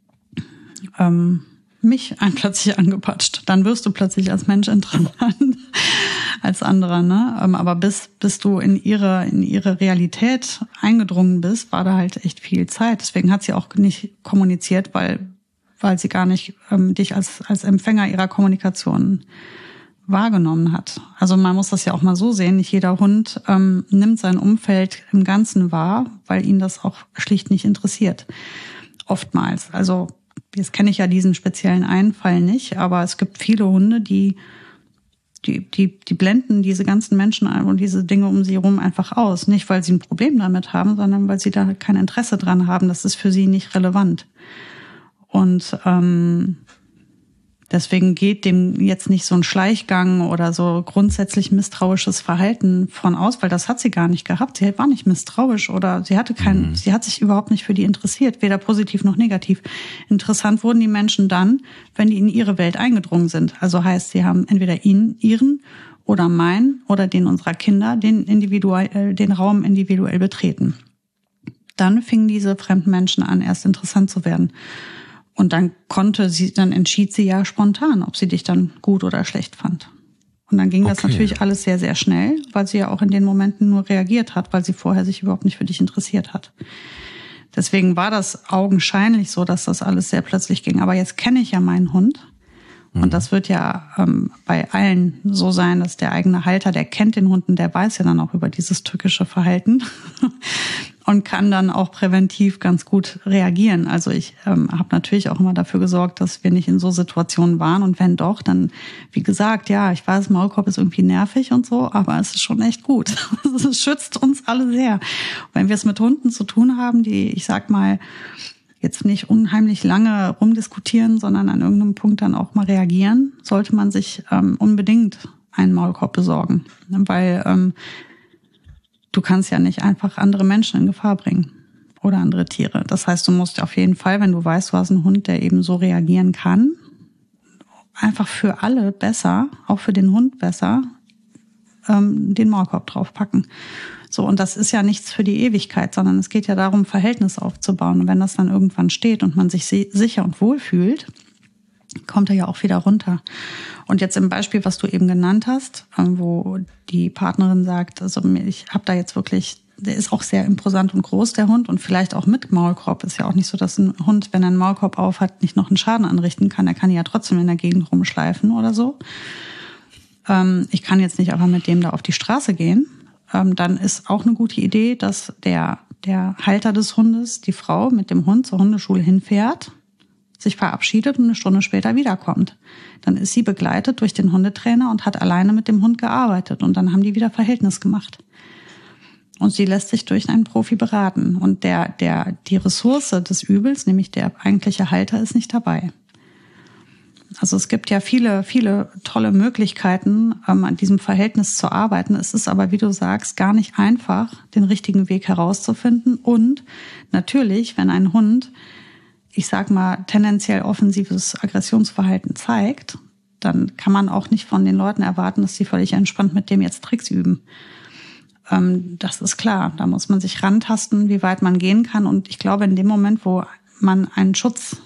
ähm, mich ein plötzlich angepatscht. Dann wirst du plötzlich als Mensch interessant als anderer, ne? Aber bis bis du in ihre in ihre Realität eingedrungen bist, war da halt echt viel Zeit. Deswegen hat sie auch nicht kommuniziert, weil weil sie gar nicht ähm, dich als als Empfänger ihrer Kommunikation wahrgenommen hat. Also man muss das ja auch mal so sehen. Nicht jeder Hund ähm, nimmt sein Umfeld im Ganzen wahr, weil ihn das auch schlicht nicht interessiert. Oftmals. Also jetzt kenne ich ja diesen speziellen Einfall nicht, aber es gibt viele Hunde, die die die die blenden diese ganzen Menschen und diese Dinge um sie herum einfach aus. Nicht, weil sie ein Problem damit haben, sondern weil sie da kein Interesse dran haben. Das ist für sie nicht relevant. Und ähm, deswegen geht dem jetzt nicht so ein Schleichgang oder so grundsätzlich misstrauisches Verhalten von aus, weil das hat sie gar nicht gehabt. Sie war nicht misstrauisch oder sie hatte kein, mhm. sie hat sich überhaupt nicht für die interessiert, weder positiv noch negativ. Interessant wurden die Menschen dann, wenn die in ihre Welt eingedrungen sind. Also heißt, sie haben entweder ihn, ihren oder meinen oder den unserer Kinder den individuell, den Raum individuell betreten. Dann fingen diese fremden Menschen an, erst interessant zu werden. Und dann konnte sie, dann entschied sie ja spontan, ob sie dich dann gut oder schlecht fand. Und dann ging okay. das natürlich alles sehr, sehr schnell, weil sie ja auch in den Momenten nur reagiert hat, weil sie vorher sich überhaupt nicht für dich interessiert hat. Deswegen war das augenscheinlich so, dass das alles sehr plötzlich ging. Aber jetzt kenne ich ja meinen Hund. Mhm. Und das wird ja ähm, bei allen so sein, dass der eigene Halter, der kennt den Hunden, der weiß ja dann auch über dieses tückische Verhalten. Und kann dann auch präventiv ganz gut reagieren. Also ich ähm, habe natürlich auch immer dafür gesorgt, dass wir nicht in so Situationen waren. Und wenn doch, dann, wie gesagt, ja, ich weiß, Maulkorb ist irgendwie nervig und so, aber es ist schon echt gut. Es schützt uns alle sehr. Und wenn wir es mit Hunden zu tun haben, die, ich sag mal, jetzt nicht unheimlich lange rumdiskutieren, sondern an irgendeinem Punkt dann auch mal reagieren, sollte man sich ähm, unbedingt einen Maulkorb besorgen. Weil ähm, du kannst ja nicht einfach andere Menschen in Gefahr bringen oder andere Tiere. Das heißt, du musst auf jeden Fall, wenn du weißt, du hast einen Hund, der eben so reagieren kann, einfach für alle besser, auch für den Hund besser, ähm, den Maulkorb draufpacken. So, und das ist ja nichts für die Ewigkeit, sondern es geht ja darum, Verhältnis aufzubauen. Und wenn das dann irgendwann steht und man sich sicher und wohl fühlt, kommt er ja auch wieder runter. Und jetzt im Beispiel, was du eben genannt hast, wo die Partnerin sagt, also ich habe da jetzt wirklich, der ist auch sehr imposant und groß, der Hund, und vielleicht auch mit Maulkorb. Ist ja auch nicht so, dass ein Hund, wenn er einen Maulkorb auf hat, nicht noch einen Schaden anrichten kann. Er kann ja trotzdem in der Gegend rumschleifen oder so. Ähm, ich kann jetzt nicht einfach mit dem da auf die Straße gehen. Ähm, dann ist auch eine gute Idee, dass der, der Halter des Hundes, die Frau mit dem Hund zur Hundeschule hinfährt, sich verabschiedet und eine Stunde später wiederkommt. Dann ist sie begleitet durch den Hundetrainer und hat alleine mit dem Hund gearbeitet und dann haben die wieder Verhältnis gemacht. Und sie lässt sich durch einen Profi beraten. Und der, der, die Ressource des Übels, nämlich der eigentliche Halter, ist nicht dabei. Also es gibt ja viele, viele tolle Möglichkeiten, ähm, an diesem Verhältnis zu arbeiten. Es ist aber, wie du sagst, gar nicht einfach, den richtigen Weg herauszufinden. Und natürlich, wenn ein Hund, ich sag mal, tendenziell offensives Aggressionsverhalten zeigt, dann kann man auch nicht von den Leuten erwarten, dass sie völlig entspannt mit dem jetzt Tricks üben. Ähm, das ist klar. Da muss man sich rantasten, wie weit man gehen kann. Und ich glaube, in dem Moment, wo man einen Schutz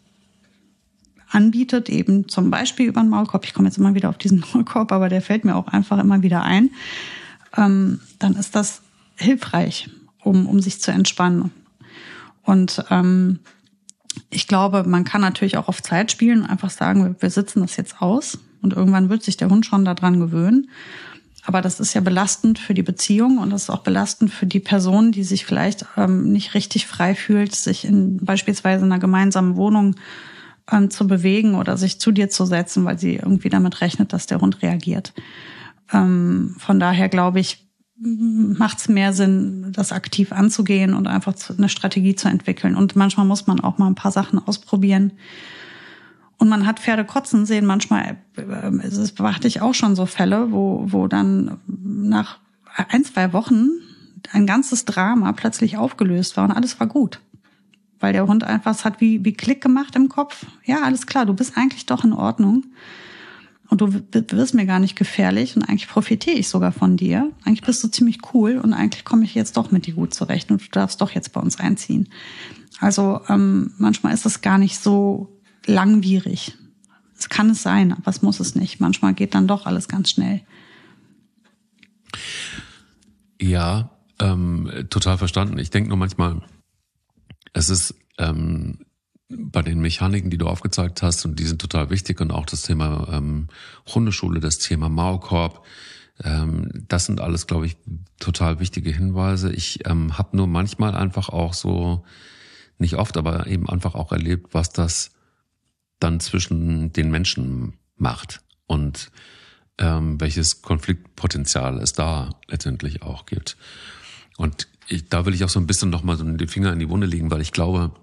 anbietet, eben zum Beispiel über den Maulkorb, ich komme jetzt immer wieder auf diesen Maulkorb, aber der fällt mir auch einfach immer wieder ein, ähm, dann ist das hilfreich, um, um sich zu entspannen. Und ähm, ich glaube, man kann natürlich auch auf Zeit spielen und einfach sagen, wir, wir sitzen das jetzt aus und irgendwann wird sich der Hund schon daran gewöhnen. Aber das ist ja belastend für die Beziehung und das ist auch belastend für die Person, die sich vielleicht ähm, nicht richtig frei fühlt, sich in beispielsweise in einer gemeinsamen Wohnung ähm, zu bewegen oder sich zu dir zu setzen, weil sie irgendwie damit rechnet, dass der Hund reagiert. Ähm, von daher glaube ich, macht es mehr Sinn, das aktiv anzugehen und einfach eine Strategie zu entwickeln. Und manchmal muss man auch mal ein paar Sachen ausprobieren. Und man hat Pferde kotzen sehen. Manchmal es hatte ich auch schon so Fälle, wo, wo dann nach ein, zwei Wochen ein ganzes Drama plötzlich aufgelöst war und alles war gut. Weil der Hund einfach, es hat wie, wie Klick gemacht im Kopf. Ja, alles klar, du bist eigentlich doch in Ordnung. Und du wirst mir gar nicht gefährlich und eigentlich profitiere ich sogar von dir. Eigentlich bist du ziemlich cool und eigentlich komme ich jetzt doch mit dir gut zurecht und du darfst doch jetzt bei uns einziehen. Also ähm, manchmal ist es gar nicht so langwierig. Es kann es sein, aber es muss es nicht. Manchmal geht dann doch alles ganz schnell.
Ja, ähm, total verstanden. Ich denke nur manchmal, es ist ähm, bei den Mechaniken, die du aufgezeigt hast, und die sind total wichtig, und auch das Thema ähm, Hundeschule, das Thema Maulkorb, ähm, das sind alles, glaube ich, total wichtige Hinweise. Ich ähm, habe nur manchmal einfach auch so, nicht oft, aber eben einfach auch erlebt, was das dann zwischen den Menschen macht und ähm, welches Konfliktpotenzial es da letztendlich auch gibt. Und ich, da will ich auch so ein bisschen nochmal so den Finger in die Wunde legen, weil ich glaube,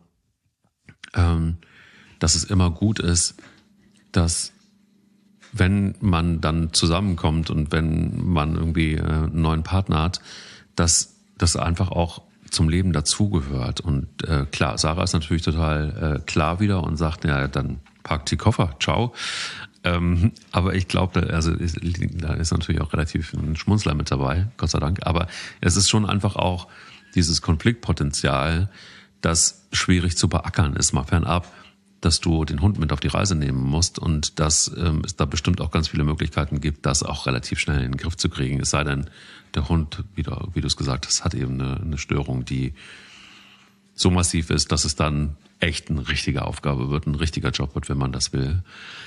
ähm, dass es immer gut ist, dass wenn man dann zusammenkommt und wenn man irgendwie äh, einen neuen Partner hat, dass das einfach auch zum Leben dazugehört. Und äh, klar, Sarah ist natürlich total äh, klar wieder und sagt, ja, dann packt die Koffer, ciao. Ähm, aber ich glaube, da, also, ist, da ist natürlich auch relativ ein Schmunzler mit dabei, Gott sei Dank. Aber es ist schon einfach auch dieses Konfliktpotenzial, das schwierig zu beackern ist, mal fernab, dass du den Hund mit auf die Reise nehmen musst und dass ähm, es da bestimmt auch ganz viele Möglichkeiten gibt, das auch relativ schnell in den Griff zu kriegen. Es sei denn, der Hund, wie du, wie du es gesagt hast, hat eben eine, eine Störung, die so massiv ist, dass es dann echt eine richtige Aufgabe wird, ein richtiger Job wird, wenn man das will.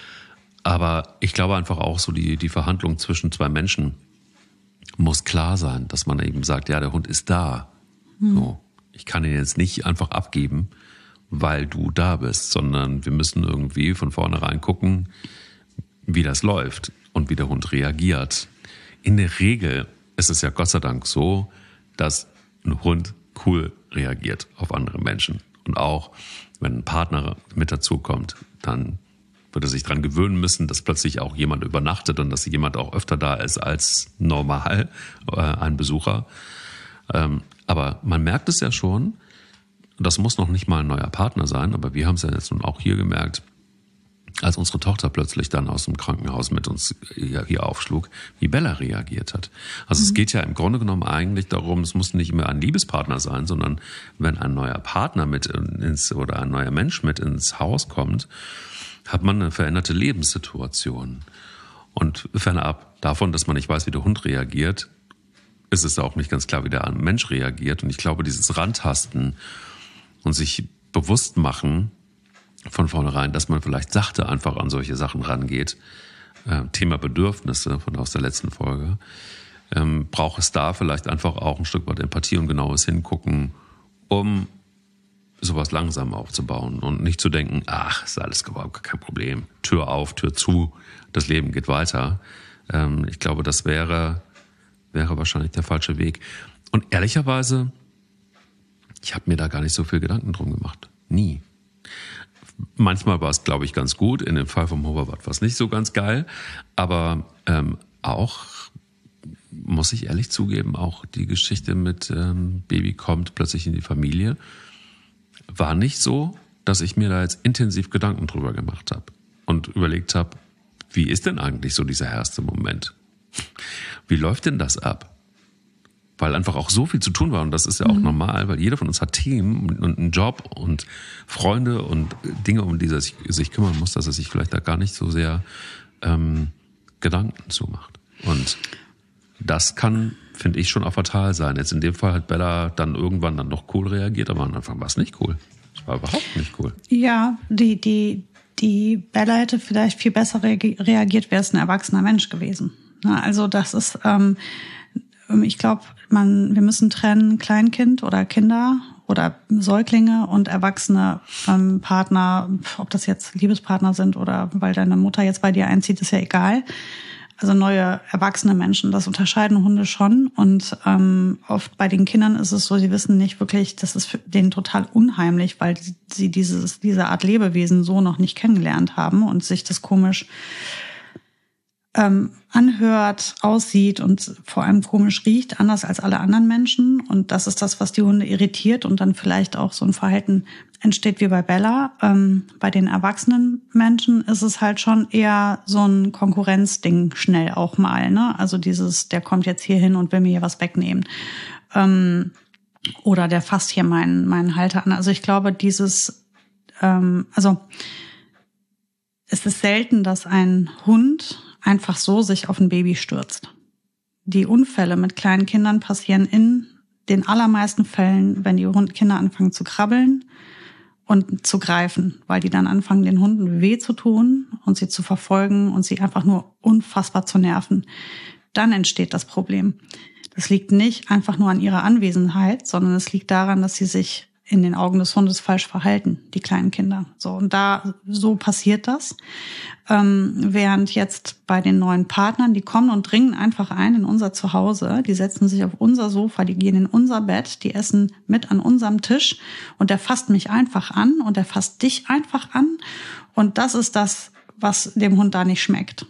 Aber ich glaube einfach auch so, die, die Verhandlung zwischen zwei Menschen muss klar sein, dass man eben sagt, ja, der Hund ist da. Hm. So, ich kann ihn jetzt nicht einfach abgeben, weil du da bist, sondern wir müssen irgendwie von vornherein gucken, wie das läuft und wie der Hund reagiert. In der Regel ist es ja Gott sei Dank so, dass ein Hund cool reagiert auf andere Menschen. Und auch wenn ein Partner mit dazu kommt, dann wird er sich dran gewöhnen müssen, dass plötzlich auch jemand übernachtet und dass jemand auch öfter da ist als normal, äh, ein Besucher. Ähm, aber man merkt es ja schon, das muss noch nicht mal ein neuer Partner sein, aber wir haben es ja jetzt nun auch hier gemerkt, als unsere Tochter plötzlich dann aus dem Krankenhaus mit uns hier aufschlug, wie Bella reagiert hat. Also mhm. es geht ja im Grunde genommen eigentlich darum, es muss nicht mehr ein Liebespartner sein, sondern wenn ein neuer Partner mit ins oder ein neuer Mensch mit ins Haus kommt, hat man eine veränderte Lebenssituation. Und fernab davon, dass man nicht weiß, wie der Hund reagiert, ist es auch nicht ganz klar, wie der Mensch reagiert. Und ich glaube, dieses Rantasten und sich bewusst machen von vornherein, dass man vielleicht sachte einfach an solche Sachen rangeht, äh, Thema Bedürfnisse von aus der letzten Folge, ähm, braucht es da vielleicht einfach auch ein Stück weit Empathie und genaues Hingucken, um sowas langsam aufzubauen und nicht zu denken, ach, ist alles überhaupt kein Problem. Tür auf, Tür zu, das Leben geht weiter. Ähm, ich glaube, das wäre, wäre wahrscheinlich der falsche Weg. Und ehrlicherweise, ich habe mir da gar nicht so viel Gedanken drum gemacht. Nie. Manchmal war es, glaube ich, ganz gut. In dem Fall vom Hoverwart war es nicht so ganz geil. Aber ähm, auch, muss ich ehrlich zugeben, auch die Geschichte mit ähm, Baby kommt plötzlich in die Familie, war nicht so, dass ich mir da jetzt intensiv Gedanken drüber gemacht habe und überlegt habe, wie ist denn eigentlich so dieser erste Moment? Wie läuft denn das ab? Weil einfach auch so viel zu tun war und das ist ja auch mhm. normal, weil jeder von uns hat Themen und einen Job und Freunde und Dinge, um die er sich, sich kümmern muss, dass er sich vielleicht da gar nicht so sehr ähm, Gedanken zu macht. Und das kann, finde ich, schon auch fatal sein. Jetzt in dem Fall hat Bella dann irgendwann dann noch cool reagiert, aber am Anfang war es nicht cool. Es war überhaupt nicht cool.
Ja, die, die, die Bella hätte vielleicht viel besser reagiert, wäre es ein erwachsener Mensch gewesen. Also das ist, ähm, ich glaube, man, wir müssen trennen Kleinkind oder Kinder oder Säuglinge und erwachsene ähm, Partner, ob das jetzt Liebespartner sind oder weil deine Mutter jetzt bei dir einzieht, ist ja egal. Also neue erwachsene Menschen, das unterscheiden Hunde schon. Und ähm, oft bei den Kindern ist es so, sie wissen nicht wirklich, das ist für denen total unheimlich, weil sie dieses, diese Art Lebewesen so noch nicht kennengelernt haben und sich das komisch ähm, anhört, aussieht und vor allem komisch riecht, anders als alle anderen Menschen. Und das ist das, was die Hunde irritiert und dann vielleicht auch so ein Verhalten entsteht wie bei Bella. Ähm, bei den erwachsenen Menschen ist es halt schon eher so ein Konkurrenzding schnell auch mal, ne? Also dieses, der kommt jetzt hier hin und will mir hier was wegnehmen. Ähm, oder der fasst hier meinen, meinen Halter an. Also ich glaube, dieses, ähm, also es ist selten, dass ein Hund einfach so sich auf ein Baby stürzt. Die Unfälle mit kleinen Kindern passieren in den allermeisten Fällen, wenn die Kinder anfangen zu krabbeln und zu greifen, weil die dann anfangen, den Hunden weh zu tun und sie zu verfolgen und sie einfach nur unfassbar zu nerven. Dann entsteht das Problem. Das liegt nicht einfach nur an ihrer Anwesenheit, sondern es liegt daran, dass sie sich in den Augen des Hundes falsch verhalten, die kleinen Kinder. So, und da, so passiert das. Ähm, während jetzt bei den neuen Partnern, die kommen und dringen einfach ein in unser Zuhause, die setzen sich auf unser Sofa, die gehen in unser Bett, die essen mit an unserem Tisch und der fasst mich einfach an und der fasst dich einfach an. Und das ist das, was dem Hund da nicht schmeckt.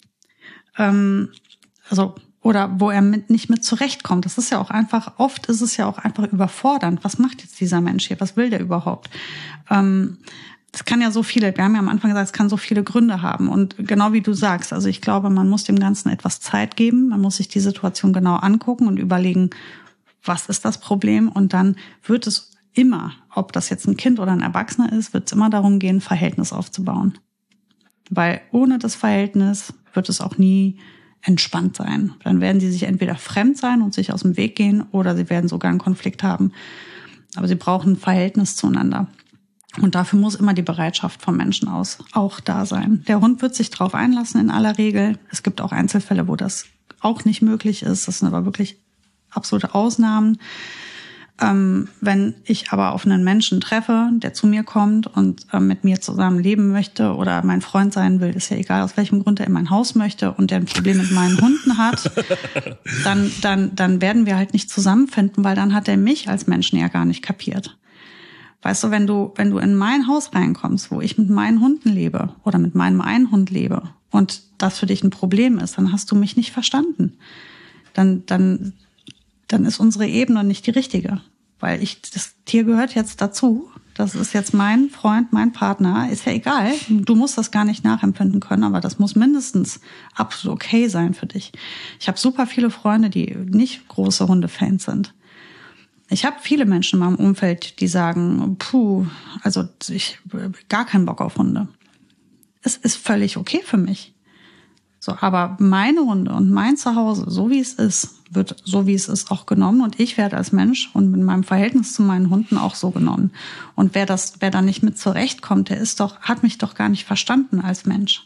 Ähm, also, oder wo er mit, nicht mit zurechtkommt. Das ist ja auch einfach, oft ist es ja auch einfach überfordernd. Was macht jetzt dieser Mensch hier? Was will der überhaupt? Ähm, das kann ja so viele, wir haben ja am Anfang gesagt, es kann so viele Gründe haben. Und genau wie du sagst, also ich glaube, man muss dem Ganzen etwas Zeit geben. Man muss sich die Situation genau angucken und überlegen, was ist das Problem? Und dann wird es immer, ob das jetzt ein Kind oder ein Erwachsener ist, wird es immer darum gehen, ein Verhältnis aufzubauen. Weil ohne das Verhältnis wird es auch nie entspannt sein. Dann werden sie sich entweder fremd sein und sich aus dem Weg gehen oder sie werden sogar einen Konflikt haben. Aber sie brauchen ein Verhältnis zueinander. Und dafür muss immer die Bereitschaft vom Menschen aus auch da sein. Der Hund wird sich drauf einlassen in aller Regel. Es gibt auch Einzelfälle, wo das auch nicht möglich ist. Das sind aber wirklich absolute Ausnahmen. Ähm, wenn ich aber auf einen Menschen treffe, der zu mir kommt und äh, mit mir zusammen leben möchte oder mein Freund sein will, ist ja egal, aus welchem Grund er in mein Haus möchte und der ein Problem mit meinen Hunden hat, dann, dann, dann werden wir halt nicht zusammenfinden, weil dann hat er mich als Menschen ja gar nicht kapiert. Weißt du, wenn du, wenn du in mein Haus reinkommst, wo ich mit meinen Hunden lebe oder mit meinem einen Hund lebe und das für dich ein Problem ist, dann hast du mich nicht verstanden. Dann, dann, dann ist unsere Ebene nicht die richtige. Weil ich, das Tier gehört jetzt dazu. Das ist jetzt mein Freund, mein Partner. Ist ja egal. Du musst das gar nicht nachempfinden können, aber das muss mindestens absolut okay sein für dich. Ich habe super viele Freunde, die nicht große Hundefans sind. Ich habe viele Menschen in meinem Umfeld, die sagen, puh, also ich gar keinen Bock auf Hunde. Es ist völlig okay für mich. So, aber meine Hunde und mein Zuhause, so wie es ist, wird so wie es ist auch genommen und ich werde als Mensch und mit meinem Verhältnis zu meinen Hunden auch so genommen. Und wer das, wer da nicht mit zurechtkommt, der ist doch, hat mich doch gar nicht verstanden als Mensch.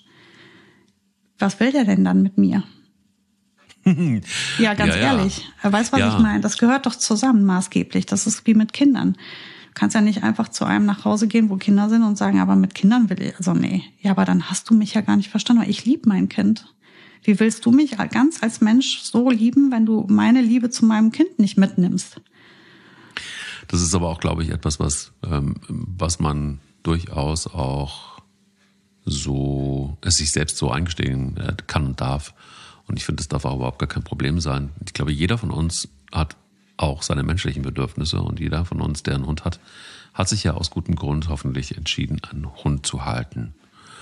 Was will der denn dann mit mir? Ja, ganz ja, ja. ehrlich. Weißt du, was ja. ich meine? Das gehört doch zusammen maßgeblich. Das ist wie mit Kindern. kannst ja nicht einfach zu einem nach Hause gehen, wo Kinder sind und sagen, aber mit Kindern will ich, also nee. Ja, aber dann hast du mich ja gar nicht verstanden, weil ich liebe mein Kind. Wie willst du mich ganz als Mensch so lieben, wenn du meine Liebe zu meinem Kind nicht mitnimmst?
Das ist aber auch, glaube ich, etwas, was, ähm, was man durchaus auch so, es sich selbst so eingestehen kann und darf. Und ich finde, das darf auch überhaupt gar kein Problem sein. Ich glaube, jeder von uns hat auch seine menschlichen Bedürfnisse und jeder von uns, der einen Hund hat, hat sich ja aus gutem Grund hoffentlich entschieden, einen Hund zu halten.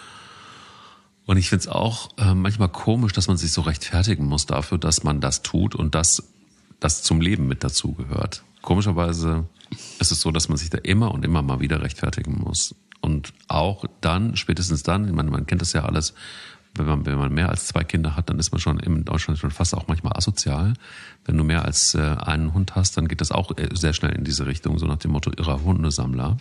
Und ich finde es auch äh, manchmal komisch, dass man sich so rechtfertigen muss dafür, dass man das tut und dass das zum Leben mit dazugehört. Komischerweise ist es so, dass man sich da immer und immer mal wieder rechtfertigen muss. Und auch dann, spätestens dann, ich meine, man kennt das ja alles, wenn man, wenn man mehr als zwei Kinder hat, dann ist man schon in Deutschland schon fast auch manchmal asozial. Wenn du mehr als äh, einen Hund hast, dann geht das auch sehr schnell in diese Richtung, so nach dem Motto irrer Hundesammler.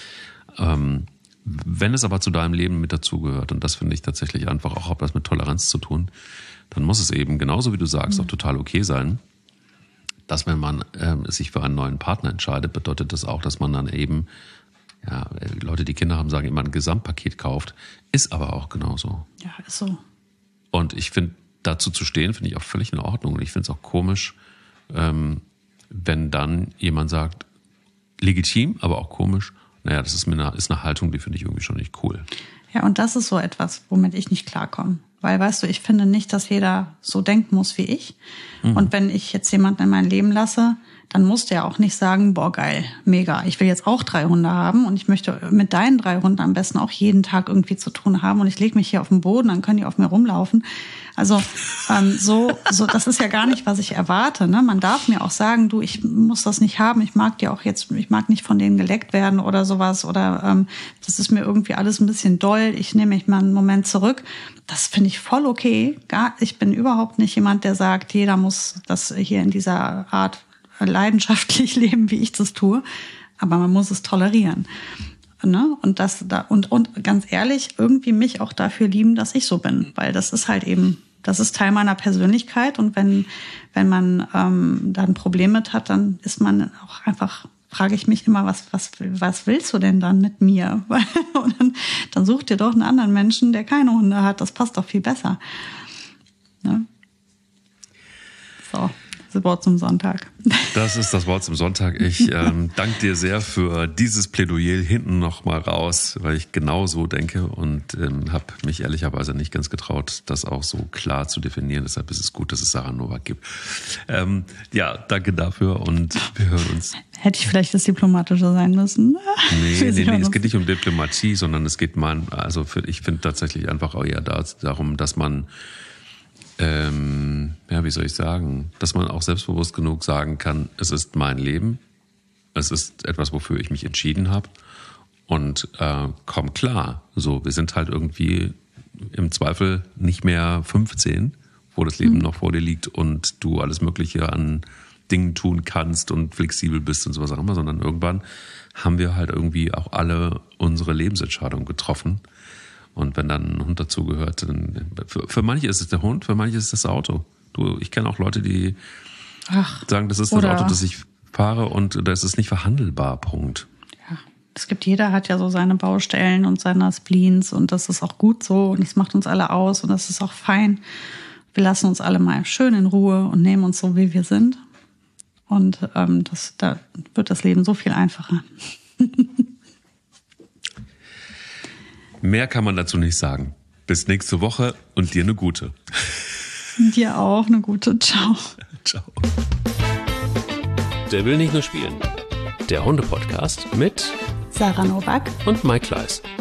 Ähm, Wenn es aber zu deinem Leben mit dazugehört, und das finde ich tatsächlich einfach auch etwas mit Toleranz zu tun, dann muss es eben, genauso wie du sagst, mhm. auch total okay sein, dass wenn man äh, sich für einen neuen Partner entscheidet, bedeutet das auch, dass man dann eben, ja, Leute, die Kinder haben, sagen immer ein Gesamtpaket kauft, ist aber auch genauso.
Ja, ist so.
Und ich finde, dazu zu stehen, finde ich auch völlig in Ordnung. Und ich finde es auch komisch, ähm, wenn dann jemand sagt, legitim, aber auch komisch, naja, das ist, mir eine, ist eine Haltung, die finde ich irgendwie schon nicht cool.
Ja, und das ist so etwas, womit ich nicht klarkomme. Weil, weißt du, ich finde nicht, dass jeder so denken muss wie ich. Mhm. Und wenn ich jetzt jemanden in mein Leben lasse, dann muss der auch nicht sagen, boah, geil, mega, ich will jetzt auch drei Hunde haben und ich möchte mit deinen drei Hunden am besten auch jeden Tag irgendwie zu tun haben und ich lege mich hier auf den Boden, dann können die auf mir rumlaufen. Also ähm, so, so, das ist ja gar nicht, was ich erwarte. Ne? Man darf mir auch sagen, du, ich muss das nicht haben, ich mag die auch jetzt, ich mag nicht von denen geleckt werden oder sowas oder ähm, das ist mir irgendwie alles ein bisschen doll, ich nehme mich mal einen Moment zurück. Das finde ich voll okay. Gar, ich bin überhaupt nicht jemand, der sagt, jeder muss das hier in dieser Art leidenschaftlich leben, wie ich das tue, aber man muss es tolerieren. Ne? Und das da und und ganz ehrlich, irgendwie mich auch dafür lieben, dass ich so bin, weil das ist halt eben, das ist Teil meiner Persönlichkeit und wenn wenn man ähm, da ein Problem mit hat, dann ist man auch einfach, frage ich mich immer, was was was willst du denn dann mit mir? Und dann, dann such dir doch einen anderen Menschen, der keine Hunde hat, das passt doch viel besser. Ne? So. Das Wort zum Sonntag.
Das ist das Wort zum Sonntag. Ich ähm, danke dir sehr für dieses Plädoyer hinten noch mal raus, weil ich genau so denke und ähm, habe mich ehrlicherweise nicht ganz getraut, das auch so klar zu definieren. Deshalb ist es gut, dass es Sarah Nowak gibt. Ähm, ja, danke dafür und wir hören uns.
Hätte ich vielleicht das Diplomatische sein müssen?
Nee, nee, nee, es geht nicht um Diplomatie, sondern es geht mal, also für, ich finde tatsächlich einfach auch eher darum, dass man Ähm, ja, wie soll ich sagen, dass man auch selbstbewusst genug sagen kann, es ist mein Leben, es ist etwas, wofür ich mich entschieden habe und äh, komm klar, so, wir sind halt irgendwie im Zweifel nicht mehr fünfzehn, wo das Leben mhm. noch vor dir liegt und du alles Mögliche an Dingen tun kannst und flexibel bist und sowas auch immer, sondern irgendwann haben wir halt irgendwie auch alle unsere Lebensentscheidungen getroffen. Und wenn dann ein Hund dazugehört, dann für, für manche ist es der Hund, für manche ist es das Auto. Du, ich kenne auch Leute, die Ach, sagen, das ist das Auto, das ich fahre und das ist nicht verhandelbar, Punkt.
Ja, es gibt, jeder hat ja so seine Baustellen und seine Spleens und das ist auch gut so und das macht uns alle aus und das ist auch fein. Wir lassen uns alle mal schön in Ruhe und nehmen uns so, wie wir sind. Und ähm, das, da wird das Leben so viel einfacher.
Mehr kann man dazu nicht sagen. Bis nächste Woche und dir eine gute.
Dir auch eine gute. Ciao.
Ciao.
Der will nicht nur spielen. Der Hunde-Podcast mit
Sarah Nowak
und Mike Kleiss.